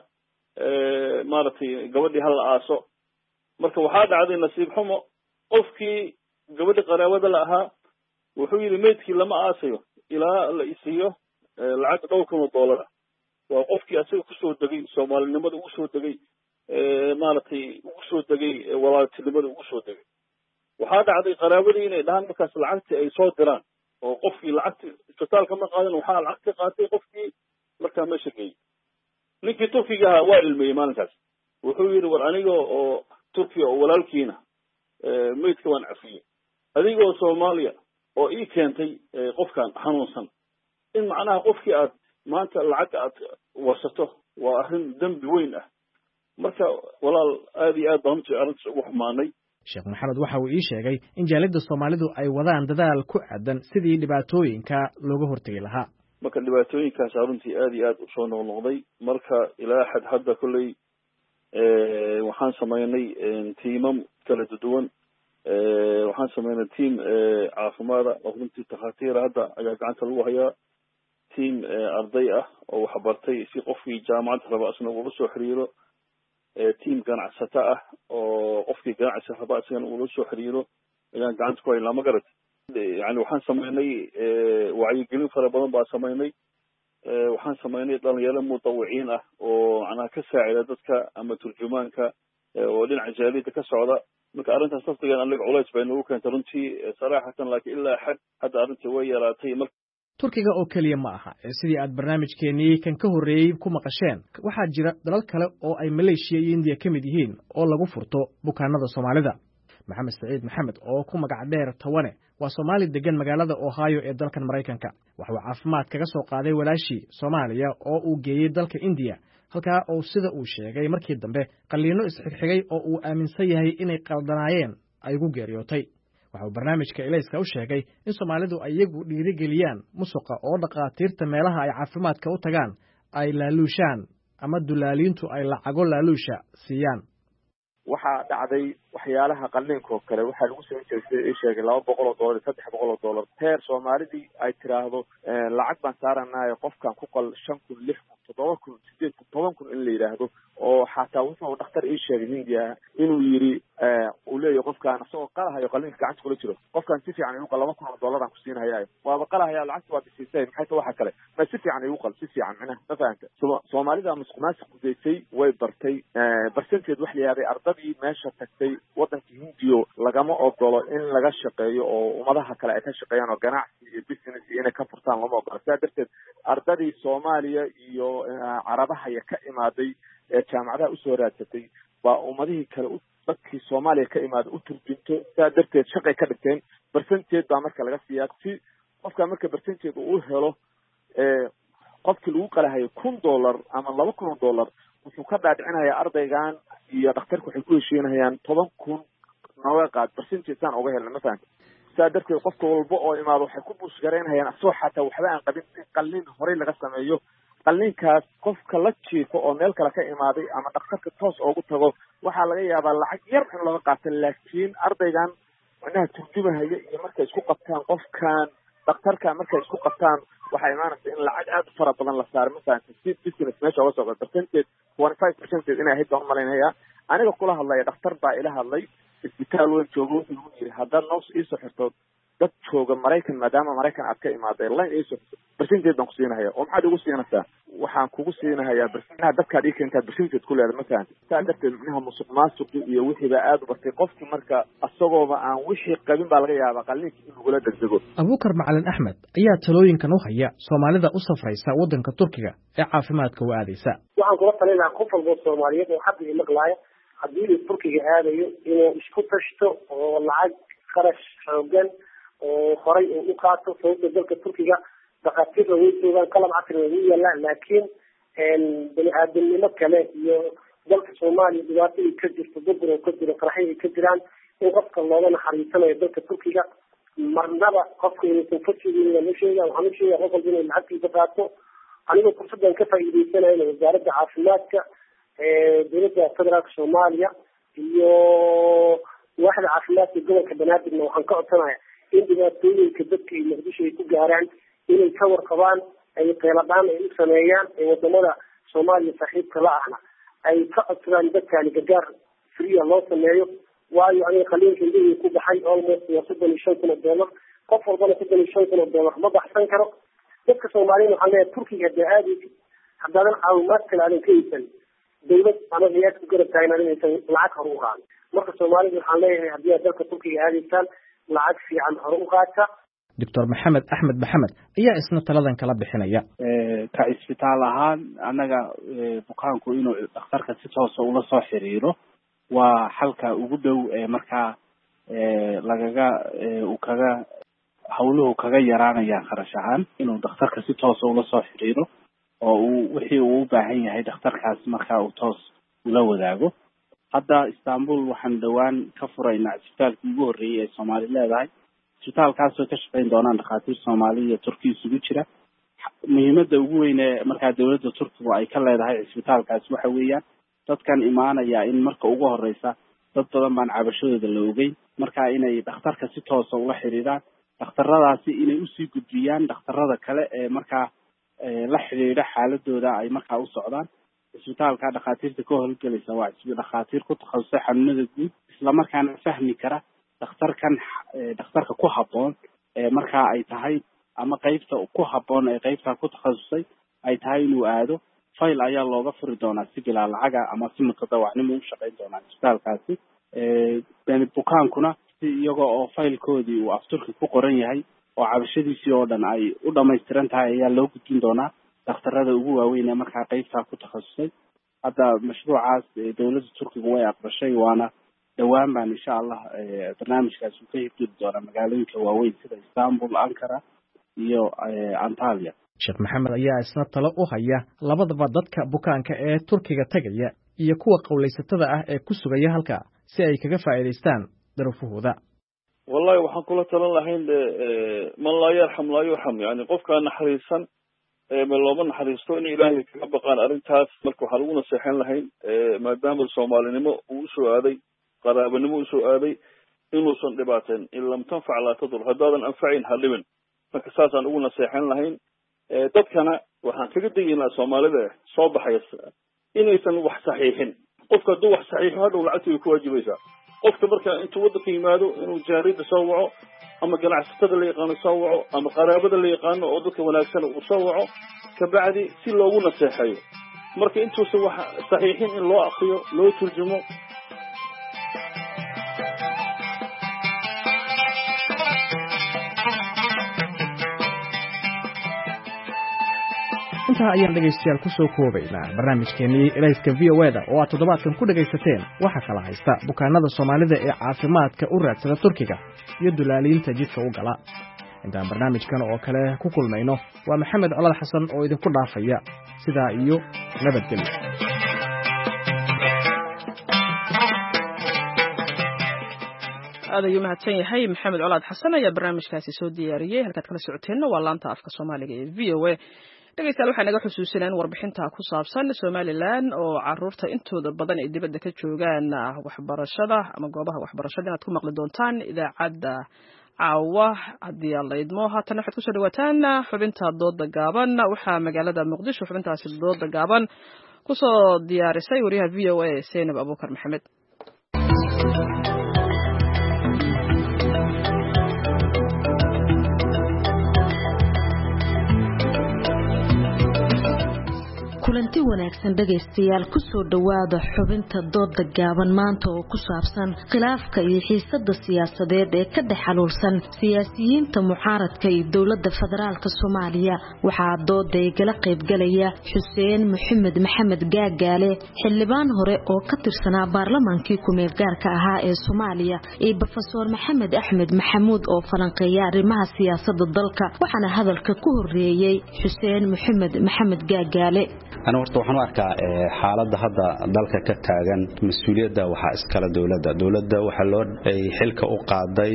maaragtay gabadhii hala aaso marka waxaa dhacday nasiib xumo qofkii gabadhi qaraabada la ahaa wuxuu yidhi meydkii lama aasayo ilaa la isiiyo lacag dhowr kun oo doolar ah waa qofkii asiga kusoo degay soomaalinimada ugu soo degay maaragtay ugu soo degay walaaltinimada ugu soo degay waxaa dhacday qaraabadii inay dhahaan markaas lacagtii ay soo diraan oo qofkii lacagti isbitaalka ma qaadan waxaa lacagti qaatay qofkii markaa meesha geeyey ninkii turkiga ahaa waa ilmeeyey maalinkaas wuxuu yidhi war aniga oo turkiya oo walaalkiina meydka waan cafiyey adigoo soomaaliya oo ii keentay qofkan xanuunsan in macnaha qofkii aad maanta lacag aad warsato waa arrin dembi weyn ah marka walaal aad iyo aad baan runtii arrintaas ugu xumaanay sheekh maxamed waxa uu ii sheegay in jaaliyadda soomaalidu ay wadaan dadaal ku aadan sidii dhibaatooyinka looga hortegi lahaa marka dhibaatooyinkaas runtii aad iyo aad usoo noqnoqday marka ilaa xad hadda kolley waxaan sameynay tiimam kala duwan waxaan sameynay tiam caafimaada oo runtii takhaatiira hadda ayaa gacanta lagu hayaa tiam arday ah oo waxbartay si qofkii jaamacadda raba asna ula soo xiriiro tiam ganacsato ah oo qofkii ganacsi raba asagana ula soo xiriiro ayaan gacanta ku haynaa ma garat yani waxaan sameynay wacyigelin fara badan baan sameynay waxaan sameynay dhalinyaro mutawiciin ah oo macnaha ka saacida dadka ama turjumaanka oo dhinaca jaaliyada ka socda marka arrintaas laftigeeda anaga culays bay nagu keentay runtii saraxatan laakiin ilaa xad hadda arrintii way yaraatay turkiga oo keliya ma aha sidii aad barnaamijkeenii kan ka horreeyey ku maqasheen waxaa jira dalal kale oo ay maleeshiya iyo indiya ka mid yihiin oo lagu furto bukaanada soomaalida maxamed saciid maxamed oo ku magac dheer tawane waa soomaali degan magaalada ohio ee dalkan maraykanka waxuu caafimaad kaga soo qaaday walaashii soomaaliya oo uu geeyey dalka indiya halkaa oo sida uu sheegay markii dambe qalliino isxigxigay oo uu aaminsan yahay inay qaldanaayeen ay ugu geeriyootay waxauu barnaamijka ilayska u sheegay in soomaalidu ay iyagu dhiirigeliyaan musuqa oo dhakhaatiirta meelaha ay caafimaadka u tagaan ay laaluushaan ama dulaaliintu ay lacago laaluusha siiyaan waxaa dhacday waxyaalaha qalliinka oo kale waxaa lagu soo jeestay ay sheegay laba boqol oo dollar iyo saddex boqol oo dollar heer soomaalidii ay tiraahdo lacag baan saaranayo qofkan ku qal shan kun lix kun toddoba kun sideed kun toban kun in la yidhaahdo oo xataa wuxuu dhakhtar ii sheegay hindiya inuu yidhi uu leeyahay qofkaan isagoo qalahayo qalliinka gacanta kula jiro qofkaan si fiican igu qal laba kun oo dollar aan ku siinhayaa waaba qalahaya lacagta waa bisiisay maxay ta waxa kale ma si fiican igu qal si fiican macnaha ma fahanta soomaalida musqumaasi gudaysay way bartay barsenteed wax la yihahday ardadii meesha tagtay waddanka hindiyo lagama ogolo in laga shaqeeyo oo ummadaha kale ay ka shaqeeyaan oo ganacsi iyo business iyo inay ka furtaan lama ogolo sidaa darteed ardadii soomaaliya iyo carabahaya ka imaaday ee jaamacadaha usoo raadsatay baa ummadihii kale dadkii soomaaliya ka imaada u turjunto sidaa darteed shaqay ka dhigteen barsenteed baa marka laga siiyaa si qofka marka barsenteed uu u helo qofkii lagu qalahayo kun dollar ama laba kun oo dollar wuxuu ka dhaadhicinayaa ardaygan iyo dhakhtarka waxay ku heshiinayaan toban kun nooga qaad barsenteedaan uga helna ma fahamta sidaa darteed qofka walba oo imaado waxay ku buushgaraynayaan asoo xataa waxba aan qabin in qalliin horey laga sameeyo qalliinkaas qofka la jiifo oo meel kale ka imaaday ama dhakhtarka toos oogu tago waxaa laga yaabaa lacag yar in looga qaato laakiin ardaygan macnaha turjumahaya iyo markay isku qabtaan qofkan dhakhtarka markay isku qabtaan waxaa imaanaysa in lacag aad u fara badan la saaro mafahamta si business meesha oga socda percentage twenty five percentage inay ahayd baan umalaynaya aniga kula hadlaya dhakhtar baa ila hadlay isbitaal weyn joogo wuxuu igu yidhi haddaad noos iisoo xirto dad jooga maraykan maadaama maraykan aad ka imaaday line iisoo xirto percentage baan ku siinahaya oo maxaad igu siinaysaa waxaan kugu siinahayaa berinaha dadkaad ii keentaad percentage ku leeda ma fahamta saa darteed micnaha musuq maasuqi iyo wixii baa aad u bartay qofkii marka isagooba aan wixii qabin baa laga yaabaa qalliinka in lagula degdego abuukar macalin axmed ayaa talooyinkan u haya soomaalida u safraysa waddanka turkiga ee caafimaadka u aadaysa waxaan kula talinayaa qof walbo soomaaliyeed oo hadda imaqlaaya haddii uu turkiga aadayo inuu isku tashto oo lacag kharash xoogan oo horay uu u qaato sababta dalka turkiga dhakhaatiirna way joogaan qalab casriga wuu yaallaan laakiin bani aadamnimo kale iyo dalka soomaaliya dhibaatadii ka jirto burbur oo ka jiro qaraxyo ay ka jiraan in qofka looga naxariisanayo dalka turkiga marnaba qofka inuusan ka sugin la sheega waxaan u sheegaya qof walba inuu lacagtiisa qaato anigoo fursadan ka faa'iidaysanayna wasaaradda caafimaadka dowladda federaalka soomaaliya iyo waaxda caafimaadka gobolka banaadirna waxaan ka codsanaya in dhibaatooyinka dadka iyo muqdisho ay ku gaaraan inay ka warqabaan ay qeeladaan ay u sameeyaan ee wadamada soomaaliya saaxiibka la ahna ay ka codsadaan dadkaani gargaar friya loo sameeyo waayo aniga qaliinka indhihii ku baxay almost waa soddon iyo shan kun oo dollar qof walbana soddon iyo shan kun oo dollar ma baxsan karo dadka soomaaliyeed waxaan leeyahay turkiga hadda aadaysid haddaadan caawimaad kale aadan ka haysan dawlad ama hay-aad ku garab taagnaan inaysan lacag hore u qaadin marka soomaalida waxaan leeyahay haddii aad dalka turkiga aadaysaan lacag fiican hore u qaata doctor maxamed axmed maxamed ayaa isna taladan kala bixinaya ka isbitaal ahaan annaga bukaanku inuu dhakhtarka si toosa ula soo xiriiro waa xalka ugu dhow ee markaa lagaga uu kaga hawluhu kaga yaraanayaan kharash ahaan inuu dhakhtarka si toosa ula soo xiriiro oo uu wixii uu u baahan yahay dhakhtarkaas markaa uu toos ula wadaago hadda istanbul waxaan dhowaan ka furaynaa isbitaalkii ugu horreeyey ee soomaali leedahay isbitaalkaasoo ka shaqayn doonaan dhakhaatiir soomaali iyo turki isugu jira muhiimadda ugu weyn ee markaa dawladda Turkiga ay ka leedahay isbitaalkaas waxa weeyaan dadkan imaanaya in marka ugu horeysa dad badan baan cabashadooda la ogeyn marka inay dhakhtarka si toos ah ula xiriiraan dhakhtaradaasi inay u sii gudbiyaan dhakhtarada kale ee markaa la xiriira xaaladooda ay markaa u socdaan isbitaalka dhakhaatiirta ka howlgelaysa waa dhakhaatiir ku takhasusay xanuunada guud isla markaana fahmi kara dhakhtarkan dhakhtarka ku habboon ee markaa ay tahay ama qaybta ku habboon ee qaybta ku takhasusay ay tahay inuu aado fayl ayaa looga furi doonaa si bilaa lacaga ama si mutadawacnimo u shaqayn doonaa isbitaalkaasi ee bukaankuna si iyaga oo faylkoodii uu afturki ku qoran yahay oo cabashadiisii oo dhan ay u dhamaystiran tahay ayaa loo gudbin doonaa dhakhtarada ugu waaweyn ee markaa qaybtaa ku takhasusay hadda mashruucaas dawladda Turkiga way aqbashay waana dhawaan baan insha Allah barnaamijkaas uu ka hirgeli doonaa magaalooyinka waaweyn sida Istanbul, Ankara iyo Antalya. Sheekh Maxamed ayaa isna talo u haya labadaba dadka bukaanka ee Turkiga tagaya iyo kuwa qowleysatada ah ee ku sugaya halka si ay kaga faa'iideystaan darafahooda. wallahi waxaan kula talan lahayn man la yarham la yurham yani qofka naxariisan ee looma naxariisto in Ilaahay kaga baqaan arintaas marka waxa lagu naseexan lahayn maadaama Soomaalinimo uu soo aaday qaraabanimo uu soo aaday inuu san dhibaateen in lam tanfac la tadur hadaadan anfacin halibin marka saasaan ugu naseexan lahayn dadkana waxaan kaga digaynaa Soomaalida soo baxaysa inaysan wax saxiixin qofka duu wax saxiixo hadhow lacagtu ku waajibaysaa qofka marka intuu waddanka yimaado inuu jaarida soo waco ama ganacsatada la yaqaan soo waco ama qaraabada la yaqaan oo dadka wanaagsan uu soo waco ka bacdi si loogu naseexayo marka intuu soo wax saxiixin in loo akhriyo loo turjumo inta ayaan dhageystayaal ku soo koobaynaa barnaamijkeenii Ilayska V O A-da oo aad toddobaadkan ku dhageysateen waxa kala haysta bukaanada Soomaalida ee caafimaadka u raadsada Turkiga iyo dulaaliinta jidka u gala intaan barnaamijkan oo kale ku kulmayno waa Maxamed Colaad Xasan oo idinku dhaafaya sidaa iyo nabadgelyo. aad ayuu mahadsan yahay Maxamed Colaad Xasan ayaa barnaamijkaasi soo diyaariyay halkaad kala socoteen waa laanta afka Soomaaliga ee V O A. dhageystayaal waxaan naga xusuusinaan warbixinta ku saabsan Somaliland oo caruurta intooda badan ay dibadda ka joogaan waxbarashada ama goobaha waxbarashada inaad ku maqli doontaan idaacadda caawa haddii alla idmo haatan waxaad ku soo dhawaataan xubinta dooda gaaban waxaa magaalada Muqdisho xubintaasi dooda gaaban ku soo diyaarisay wariyaha V O A Seenab Abuukar Maxamed. kulanti wanaagsan dhageystayaal ku soo dhawaada xubinta dooda gaaban maanta oo ku saabsan khilaafka iyo xiisadda siyaasadeed ee ka dhex xaluulsan siyaasiyiinta mucaaradka iyo dowladda federaalka Soomaaliya waxaa dooda ay gala qayb galaya Xuseen Maxamed Maxamed Gaagaale xildhibaan hore oo ka tirsanaa baarlamaankii ku meel gaarka ahaa ee Soomaaliya iyo Professor Maxamed Axmed Maxamuud oo falanqeeya arrimaha siyaasadda dalka waxaana hadalka ku horeeyay Xuseen Maxamed Maxamed Gaagaale. أنا ورت وحنا أركع حالة هذا ذلك كتاجن مسؤولية ده وح إسكال دولة ده دولة ده وحلون حلك أوقاضي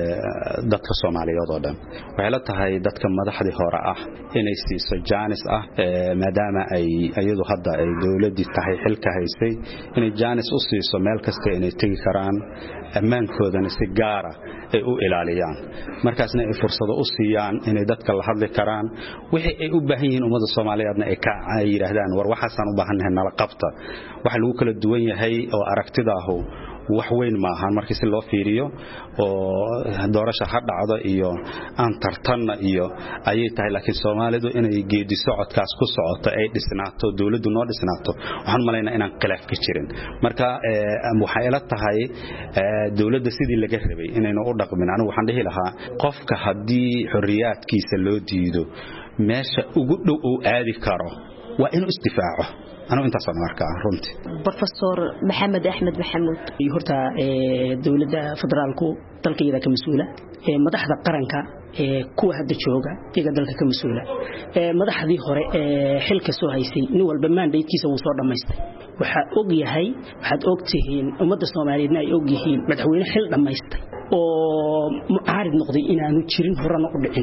دتك الصومالية ضدا وحالتها هي دتك ماذا حد هراء إن يستيس جانس أه ما دام أي أيضا هذا الدولة دي تحي حلك هيسي إن الجانس أصلي صومال كستين تيجي كران أمان كودن سجارة أو إلاليان مركزنا فرصة أصليان إن دتك الله هذا كران وحي أبهين وماذا الصومالية أبنا إكاع يرهدان وروحسان وباهنها نلقبته waxa lagu kala duwan yahay oo aragtidaahu wax weyn ma ahan markii si loo fiiriyo oo doorasho ha dhacdo iyo aan tartanna iyo ayay tahay laakiin Soomaalidu inay geedi socodkaas ku socoto ay dhisnaato dawladdu noo dhisnaato waxaan maleynaa inaan khilaaf ka jirin marka waxay ila tahay dawladda sidii laga rabay inaynu u dhaqmin anigu waxaan dhihi lahaa qofka hadii xorriyadkiisa loo diido meesha ugu dhow oo aadi karo waa inuu isdifaaco أنا أنت صنعك رنتي. بروفيسور محمد أحمد محمود. يهرتا دولة فدرالكو تلقي ذاك مسؤولة. مدح ذا قرنك كوه هذا شوجا يقدر ذاك مسؤولة. مدح ذي خري حلك سوهيسي نوال بمان ده كيس وصار دمست. وحأوجي هاي وحأوجتهين ومدة صومالينا يوجيهين مدحوين حل دمست. ومعارض نقضي إن أنو تشرين هرا نقضين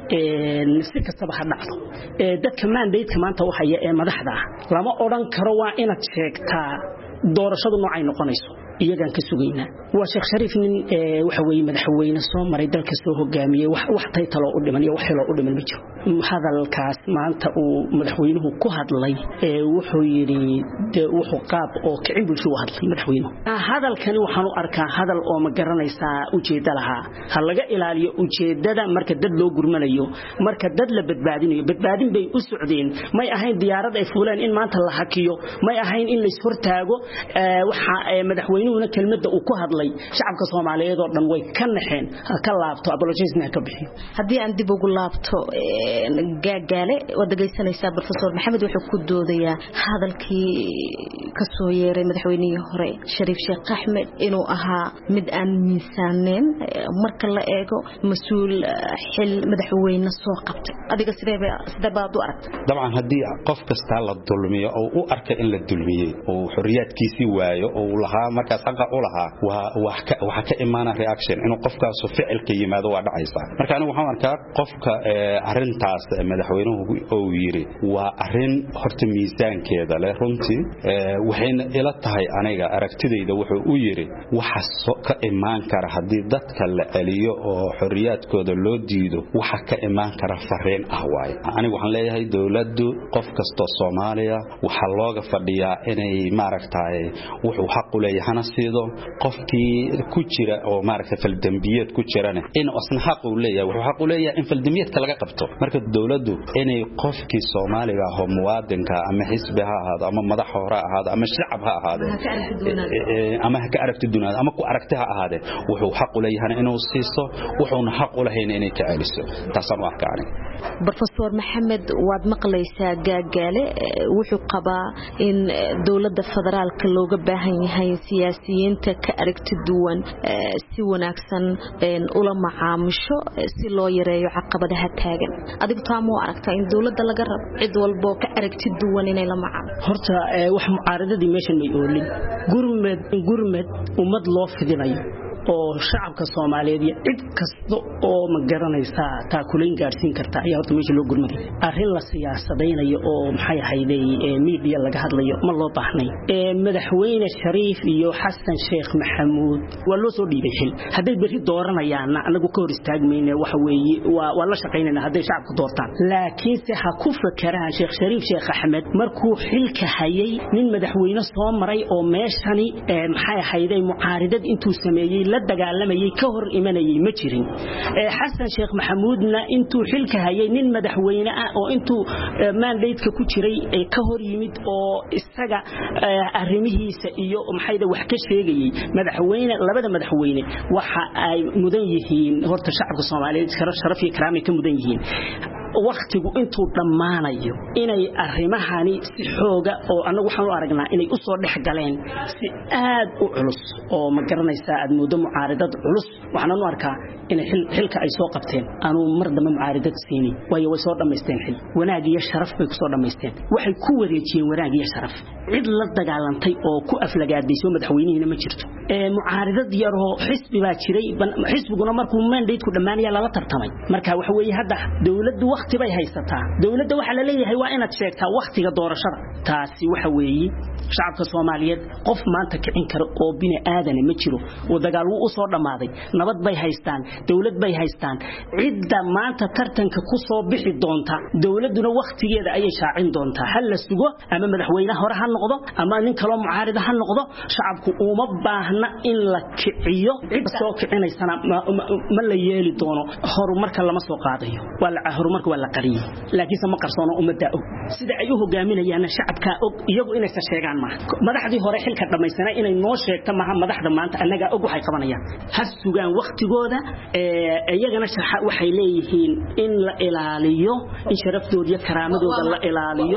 si kastaba ha dhacdo dadka mandate-ka maanta waxaya ee madaxda ah lama oran karo waa inaad sheegtaa doorashadu noocay noqonayso iyagan ka sugaynaa waa Sheekh Shariif nin waxa weey madaxweyne soo maray dalka soo hogaamiyay wax wax taytalo u dhiman iyo wax xilo u dhiman ma jiro hadalkaas maanta uu madaxweynuhu ku hadlay ee wuxuu yiri wuxuu qaab oo kicin bulsho u hadlay madaxweynuhu hadalkani waxaan u arkaa hadal oo ma garanaysaa ujeedada laha ha laga ilaaliyo ujeedada marka dad loo gurmanayo marka dad la badbaadinayo badbaadin bay u socdeen may ahayn diyaarad ay fuuleen in maanta la hakiyo may ahayn in la isfurtaago waxa madaxweynuhu kelmadda uu ku hadlay shacabka Soomaaliyeed oo dhan way ka naxeen ka laabto apologies-na ka bixiyo hadii aan dib ugu laabto gaagaale wada dhageysanaysa Professor Maxamed wuxuu ku doodayaa hadalkii ka soo yeeray madaxweynihii hore Shariif Sheekh Axmed inuu ahaa mid aan miisaaneyn marka la eego mas'uul xil madaxweyne soo qabtay adiga sidee sidee baad u aragtay dabcan hadii qof kasta la dulmiyo oo u arka in la dulmiyay oo xorriyadkiisii waayo oo lahaa markaas xaqa u lahaa waxa waxa ka imaana reaction inuu qofkaas ficilka yimaado waa dhacaysa marka anigu waxaan arkaa qofka arintaas madaxweynuhu oo yiri waa arin horta miisaankeeda leh runtii waxayna ila tahay aniga aragtidayda wuxuu u yiri waxa ka imaan kara hadii dadka la celiyo oo xorriyadkooda loo diido waxa ka imaan kara fareen ah waay anigu waxaan leeyahay dawladdu qof kasto Soomaaliya waxa looga fadhiyaa inay maaragtay wuxuu xaq u leeyahay siido qofkii ku jira oo maaragtay faldambiyad ku jirana in asna xaq u leeyahay wuxuu xaq u leeyahay in faldambiyadka laga qabto marka dawladdu inay qofkii Soomaaliga ah muwaadinka ama xisbi ha ahaado ama madax hore ahaado ama shacab ha ahaado ama ka aragti dunaad ama ku aragti ha ahaado wuxuu xaq u leeyahay inuu siiso wuxuuna xaq u lahayn inay ka celiso taasaan wax ka arag Professor Maxamed waad maqlaysaa gaagaale wuxuu qabaa in dawladda federaalka looga baahan yahay siyaasiyiinta ka aragti duwan si wanaagsan ula macaamisho si loo yareeyo caqabadaha taagan adigu taamo aragtaa in dawladda laga rabo cid walba ka aragti duwan inay la macaamisho horta wax mucaaradadii meeshan may oolin gurmad gurmad ummad loo fidinayo oo shacabka Soomaaliyeed iyo cid kasta oo ma garanaysa taakuleen gaarsiin karta ayaa horta meesha loo gurmaday arrin la siyaasadeynayo oo maxay hayday media laga hadlayo ma loo baahnay ee madaxweyne Shariif iyo Xasan Sheekh Maxamuud waa loo soo dhiibay xil haday bari dooranayaan anagu ka hor istaagmayna waxa weeye waa la shaqeynayna haday shacabku doortaan laakiin se ha ku fakaraan Sheekh Shariif Sheekh Axmed markuu xilka hayay nin madaxweyne soo maray oo meeshani maxay hayday mucaaradad intuu sameeyay la dagaalamayay ka hor imanayay ma jirin ee Xasan Sheekh Maxamuudna intuu xilka hayay nin madaxweyne ah oo intuu mandate-ka ku jiray ee ka hor yimid oo isaga arrimihiisa iyo maxayda wax ka sheegayay madaxweyne labada madaxweyne waxa ay mudan yihiin horta shacabka Soomaaliyeed sharaf iyo karaamay ka mudan yihiin waqtigu intuu dhamaanayo inay arrimahani si xooga oo anagu waxaan u aragnaa inay u soo dhex galeen si aad u culus oo ma garanaysaa aad moodo mucaaradad culus waxaan u arkaa in xilka ay soo qabteen aanu mar dambe mucaaradad siinin way way soo dhameysteen xil wanaag iyo sharaf bay ku soo dhameysteen waxay ku wareejiyeen wanaag iyo sharaf cid la dagaalantay oo ku aflagaadayso madaxweynihiina ma jirto ee mucaaradad yar oo xisbi baa jiray xisbiguna markuu mandate-ku dhamaanaya la tartamay marka waxa weeye hadda dawladdu waqti bay haysataa dawladda waxa la leeyahay waa inaad sheegtaa waqtiga doorashada taasi waxa weeye shacabka Soomaaliyeed qof maanta kicin karo oo bini aadan ma jiro oo dagaal uu soo dhamaaday nabad bay haystaan dawlad bay haystaan cidda maanta tartanka ku soo bixi doonta dawladuna waqtigeeda ayay shaacin doontaa hal la sugo ama madaxweynaha hore ha noqdo ama nin kale mucaarad ha noqdo shacabku uma baahna in la kiciyo cid soo kicinaysana ma la yeeli doono horumarka lama soo qaadayo wala horumarka wala qariyo laakiin ma qarsoono umada og sida ay u hogaaminayaan shacabka og iyagu inay ka sheegaan ma madaxdii hore xilka dhameysana inay noo sheegto ma madaxda maanta anaga og waxay qabanayaan ha sugaan waqtigooda ee iyagana waxay leeyihiin in la ilaaliyo in sharaftooda iyo karaamadooda la ilaaliyo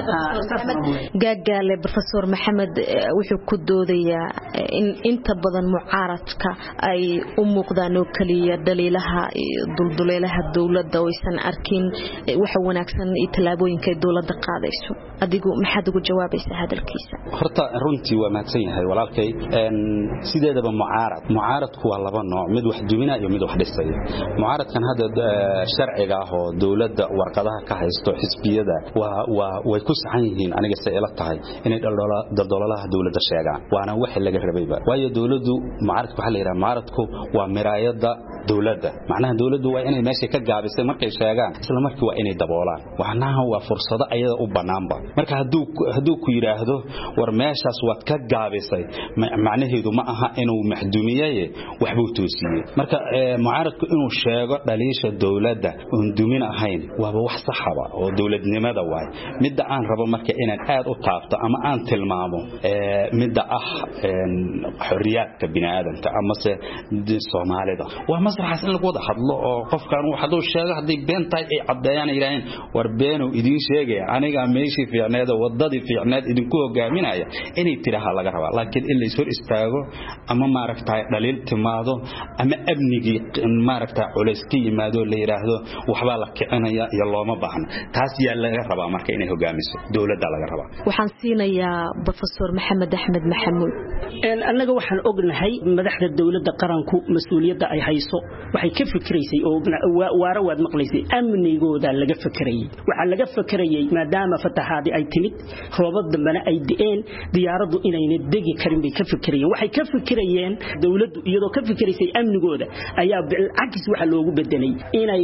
gaagaale Professor Maxamed wuxuu ku doodayaa in inta badan mucaaradka ay u muuqdaan oo kaliya daliilaha dulduleelaha dawladda oo aysan arkin yihiin waxa wanaagsan iyo talaabooyinka ay dawladda qaadayso adigu maxaad ugu jawaabaysaa hadalkiisa horta runtii waa mahadsan yahay walaalkay een sideedaba mucaarad mucaaradku waa laba nooc mid wax duminaa iyo mid wax dhisaya mucaaradkan hadda sharciga ah oo dawladda warqadaha ka haysto xisbiyada waa waa way ku saxan yihiin aniga say ila tahay inay daldalolaha dawladda sheegaan waana wax laga rabayba waayo dawladdu mucaaradku waxa la yiraahdaa mucaaradku waa miraayada dawladda macnaha dawladdu waa inay meesha ka gaabisay markay sheegaan isla markii waa inay daboolaan waxnaha waa fursado ayada u banaanba marka haduu haduu ku yiraahdo war meeshaas waad ka gaabisay macnaheedu ma aha inuu maxduumiyay waxbuu toosiyay marka mucaaradku inuu sheego dhaliisha dawladda oo dumin ahayn waa wax saxaba oo dawladnimada waay midda aan rabo marka inaan aad u taabto ama aan tilmaamo midda ah xorriyadka bini'aadamka ama se Soomaalida waa masraxas in lagu wada hadlo oo qofkan uu haduu sheego hadii beentay ay cadeeyaan ilaahin war beenu idin sheegay aniga meeshii fiicneed wadadii fiicneed idinku hogaaminaya inay tiraha laga rabaa laakiin in la isor istaago ama maaragtay dhaliil timaado ama abnigi maaragtay culays ka yimaado la yiraahdo waxba la kicinaya iyo looma baahna taas yaa laga rabaa marka inay hogaamiso dawladda laga rabaa waxaan siinayaa professor Maxamed Axmed Maxamuud een anaga waxaan ognahay madaxda dawladda qaranku mas'uuliyadda ay hayso waxay ka fikiraysay oo waara waad maqlaysay amnigooda laga fikirayay waxa laga fikirayay maadaama fatahaadi ay timid roobad dambana ay diin diyaaradu inayna degi karin bay ka fikirayeen waxay ka fikirayeen dawladdu iyadoo ka fikiraysay amnigooda ayaa bilcagis waxa loogu bedelay inay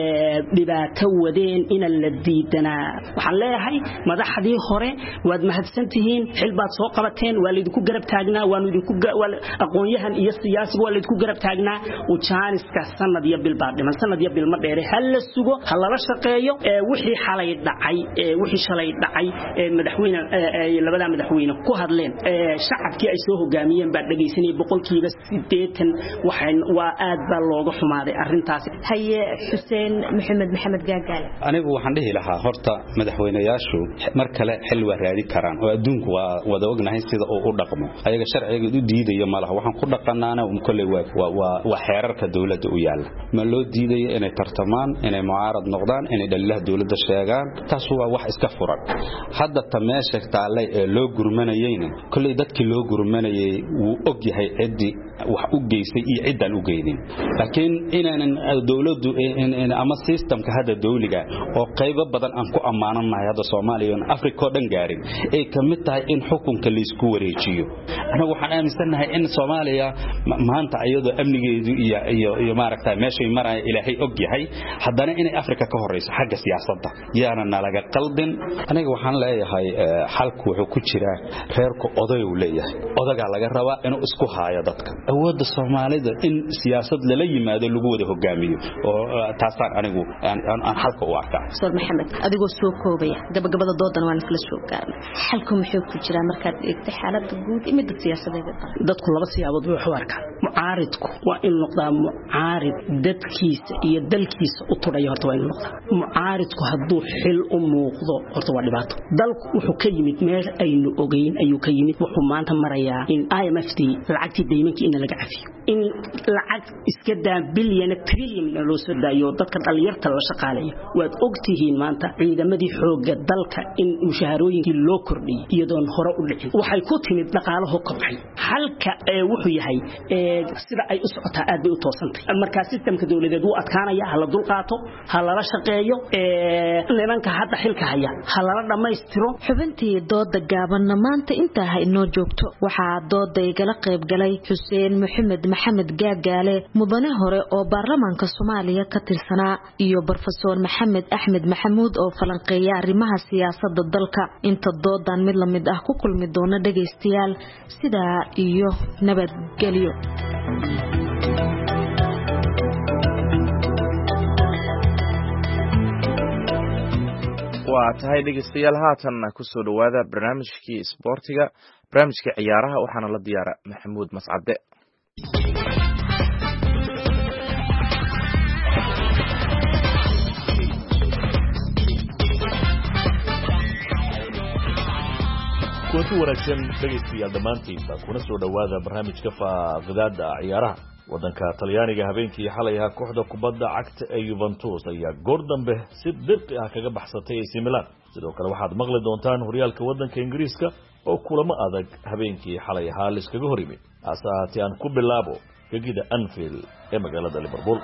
dhibaato wadeen in la diidanaa waxaan leeyahay madaxdii hore waad mahadsantihiin xilbaad soo qabateen waa la idinku garab taagnaa waan idinku aqoonyahan iyo siyaasiga waa la idinku garab taagnaa oo jaaniska sanad iyo bil baad dhiman sanad iyo bil ma dheere hal la sugo hal la shaqeeyo wixii xalay dhacay wixii shalay dhacay madaxweyne labada madaxweyne ku hadleen shacabkii ay soo hogaamiyeen baa dhageysanay boqolkiiba siddeetan waxaan waa aad baa looga xumaaday arintaas haye Xuseen Maxamed Maxamed Gaagaale anigu waxaan dhihi lahaa horta madaxweynayaashu mar kale xil waa raadi karaan oo adduunku waa wada ognahay sida uu u dhaqmo ayaga sharciga u diidayo malaha waxaan ku dhaqanaana kulay waa waa xeerarka dawladda u yaala ma loo diidayo inay tartamaan inay mucaarad noqdaan inay dhalilaha dawladda sheegaan taas waa wax iska furan hadda tameesha taalay ee loo gurmanayayna kulay dadkii loo gurmanayay wuu og yahay cidii wax u geysay iyo ciidan u geeynin laakiin inaan dawladdu ama systemka hada dawliga oo qaybo badan aan ku amaananahay hada Soomaaliya iyo Afrika oo dhan gaarin ay kamid tahay in xukunka la isku wareejiyo anagu waxaan aaminsanahay in Soomaaliya maanta ayadoo amnigeedu iyo iyo iyo maaragtay meeshay maray ilaahay og yahay haddana in Afrika ka horeyso xagga siyaasadda yaana nalaga qaldin aniga waxaan leeyahay xalku wuxuu ku jira reerku oday uu leeyahay odaga laga rabaa inuu isku haayo dadka awoodda Soomaalida in siyaasad la yimaado lagu wada hogaamiyo oo taasaan anigu aan xalka u arkaa Sir Maxamed adigoo soo koobaya gabagabada doodan waan isla soo gaarnay xalku muxuu ku jira markaad eegto xaaladda guud ee mid siyaasadeed dadku laba siyaabood wax u arkaa mucaaridku waa in noqdaa mucaarid dadkiisa iyo dalkiisa u tudhayo horta waa in noqdaa mucaaridku hadduu xil u muuqdo horta waa dhibaato dalku wuxuu ka yimid meel aynu ogeyn ayuu ka yimid wuxuu maanta marayaa in I M F lacagtii deymankii in laga cafiyo in lacag iska daa bilyan trillion loo soo daayo dadka dhalinyarta la shaqaaleeyo waad ogtihiin maanta ciidamadii xooga dalka in mushaharooyinkii loo kordhiyay iyadoon hore u dhicin waxay ku timid dhaqaalaha kobcay halka wuxuu yahay sida ay u socotaa aad bay u toosantay marka systemka dawladeed uu adkaanaya hal dul qaato hal la shaqeeyo ee nimanka hadda xilka haya hal la dhameystiro xubintii dooda gaaban maanta inta ay noo joogto waxa dooda igala qayb galay Xuseen Maxamed Maxamed Gaagaale mudane hore oo baarlamaanka Soomaaliya ka tirsanaa iyo Professor Maxamed Axmed Maxamuud oo falanqeeya arrimaha siyaasadda dalka inta doodan mid la mid ah ku kulmi doona dhageystayaal sida iyo nabadgelyo waa tahay dhegeystayaal haatan ku soo dhawaada barnaamijkii isboortiga barnaamijka ciyaaraha waxaana la diyaara Maxamuud Mascade kulanti wanaagsan dhegeystayaal dhammaantiinba kuna soo dhawaada barnaamijka faaqidaada ciyaaraha waddanka talyaaniga habeenkii xalay ahaa kooxda kubadda cagta ee Juventus ayaa goor dambe si dirqi ah kaga baxsatay A C Milan sidoo kale waxaad maqli doontaan horyaalka waddanka Ingiriiska oo kulamo adag habeenkii xalay ahaa la iskaga hor yimid asaati aan ku bilaabo gegida Anfield ee magaalada Liverpool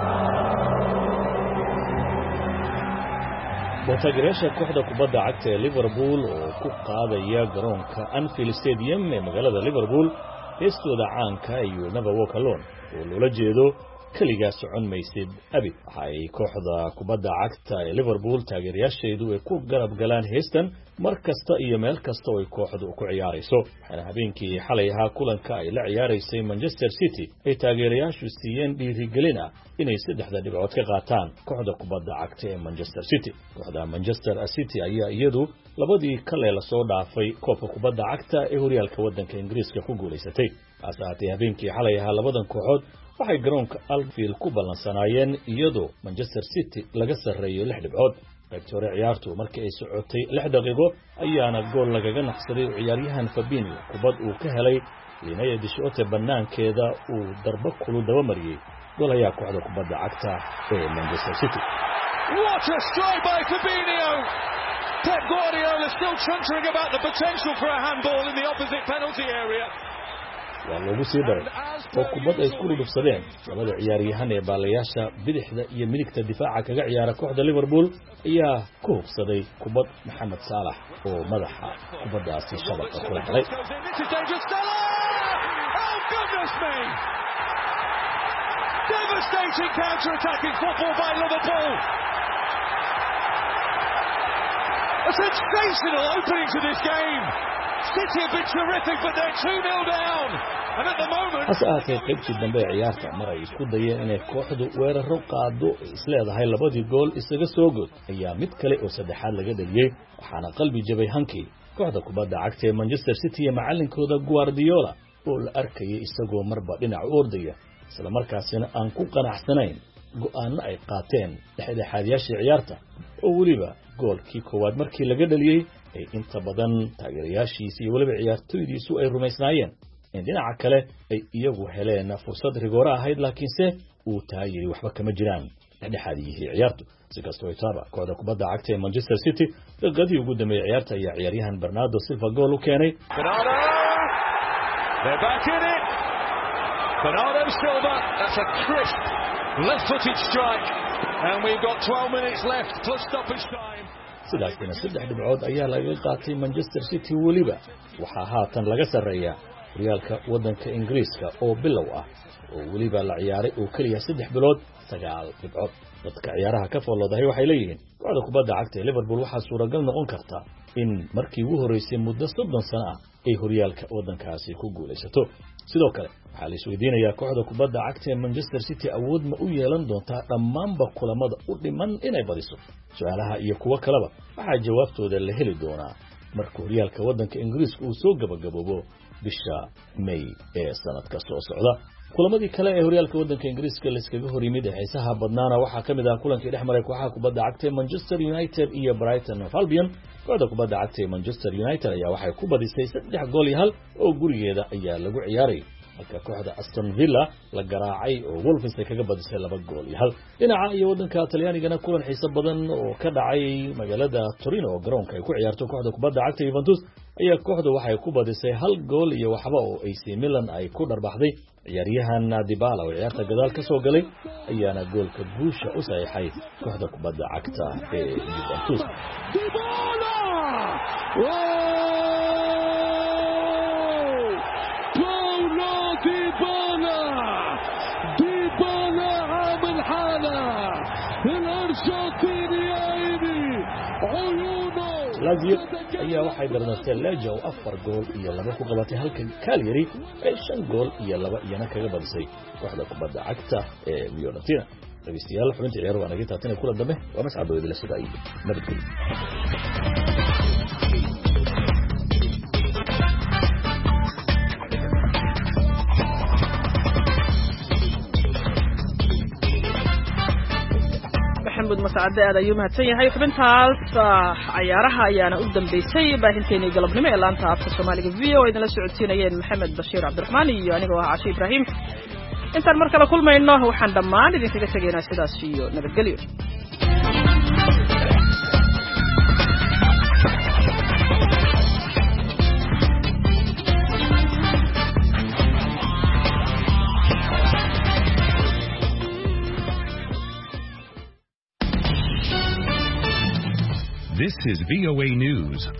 Botagrasha kooxda kubadda cagta ee Liverpool oo ku qaadaya garoonka Anfield Stadium ee magaalada Liverpool heestooda caanka iyo Never Walk Alone oo loola jeedo kaliya socon maysid abi waxay kooxda kubadda cagta ee Liverpool taageerayaasheedu ay ku garab galaan heestan mar kasta iyo meel kasta oo ay kooxdu ku ciyaarayso waxaana habeenkii xalay ahaa kulanka ay la ciyaaraysay Manchester City ay taageerayaashu siiyeen dhiirigelin ah inay saddexda dhibcood ka qaataan kooxda kubadda cagta ee Manchester City kooxda Manchester City ayaa iyadu labadii kale la soo dhaafay koobka kubadda cagta ee horyaalka waddanka Ingiriiska ku guuleysatay asaatay habeenkii xalay ahaa labadan kooxood waxay garoonka Anfield ku ballansanaayeen iyadoo Manchester City laga sarreeyay lix dhibcood qaybtii hore ciyaartu markii ay socotay lix daqiiqo ayaana gool lagaga naqsaday ciyaaryahan Fabinho kubad uu ka helay Linaya Dishote banaankeeda uu darbo kulul daba mariyay gool ayaa kooxda kubadda cagta ee Manchester City What a strike by Fabinho Pep Guardiola still chuntering about the potential for a handball in the opposite penalty area waa loogu sii daray oo kubad ay isku dhufsadeen labada ciyaaryahan ee baalayaasha bidixda iyo midigta difaaca kaga ciyaara kooxda Liverpool ayaa ku hubsaday kubad Mohamed Salah oo madaxa kubadaasi shabaqa ku helay Devastating counter-attacking football by Liverpool. A sensational opening to this game. City have been terrific, but they're two nil down. And at the moment... Asaatay qaybtii dambe ciyaarta mar ay isku dayeen inay kooxdu weeraro qaado isleedahay labadii gool isaga soo god ayaa mid kale oo saddexaad laga dhaliyay waxaana qalbi jabay hankii kooxda kubadda cagta ee Manchester City iyo macallinkooda Guardiola oo la arkayay isagoo marba dhinac u ordaya isla markaasina aan ku qanacsanayn go'aano ay qaateen dhexdhexaadiyaashii ciyaarta oo waliba goolkii koowaad markii laga dhaliyay ay inta badan taageerayaashiisa iyo waliba ciyaartoydiisu ay rumaysnaayeen in dhinaca kale ay iyagu heleen fursad rigoor ahayd laakiinse uu taayiri waxba kama jiraan dhexdhexaadiyihii ciyaartu si kastoo ay taaba kooxda kubadda cagta ee Manchester City daqiiqadii ugu dambeeyay ciyaarta ayaa ciyaaryahan Bernardo Silva gool u keenay Bernardo Silva, that's a crisp left-footed strike, and we've got twelve minutes left plus stoppage time. sidaasina saddex dhibcood ayaa laga qaatay Manchester City waliba waxaa haatan laga sareeyaa horyaalka waddanka Ingiriiska oo bilow ah oo waliba la ciyaaray oo kaliya saddex bilood sagaal dhibcood dadka ciyaaraha ka fooloodahay waxay leeyihiin kooxda kubadda cagta ee Liverpool waxaa suuragal noqon karta in markii ugu horeysay muddo soddon sano ah ay horyaalka waddankaasi ku guuleysato sidoo kale waxaa la isweydiinayaa kooxda kubadda cagta ee Manchester City awood ma u yeelan doontaa dhammaanba kulamada u dhiman inay badiso su'aalaha iyo kuwa kaleba waxaa jawaabtooda la heli doonaa marka horyaalka waddanka Ingiriiska uu soo gabagaboobo bisha May ee sanadka soo socda kulamadii kale ee horyaalka waddanka Ingiriiska la iskaga hor yimid ee xiisaha badnaana waxaa kamid ah kulankii dhexmaray kooxaha kubadda cagta ee Manchester United iyo Brighton and Hove Albion kooxda kubadda cagta ee Manchester United ayaa waxay ku badisay saddex gool iyo hal oo gurigeeda ayaa lagu ciyaaray halka kooxda Aston Villa la garaacay oo Wolves ay kaga badisay laba gool iyo hal dhinaca iyo waddanka Talyaanigana kulan xiiso badan oo ka dhacay magaalada Torino oo garoonka ay ku ciyaarto kooxda kubadda cagta Juventus ayaa kooxdu waxay ku badisay hal gool iyo waxba oo A C Milan ay ku darbaxday ciyaaryahan Dybala oo ciyaarta gadaal ka soo galay ayaana goolka guusha u saxiixay kooxda kubadda cagta ee Juventus Lazio ayaa waxay darnatay Lecce oo afar gool iyo laba ku qabatay halka Cagliari ay shan gool iyo laba iyana kaga badisay kooxda kubadda cagta ee Fiorentina. Dhageystayaal xubinta ciyaar waa naga taatay kula dambe waa mas'ad oo idila sida ay nabadgelyo. مسعد هذا يوم هتسيح هاي خبنتاس عيارها أيانا قدام بيسي باهنتيني قلب نمي إلا أنت عبد الصومالي فيو وإذن لسعودتين أيان محمد بشير عبد الرحمن يعني هو عشي إبراهيم intaan mar kale kulmayno waxaan dhammaan idinkaga tegaynaa sidaas iyo nabadgelyo. This is V O A News.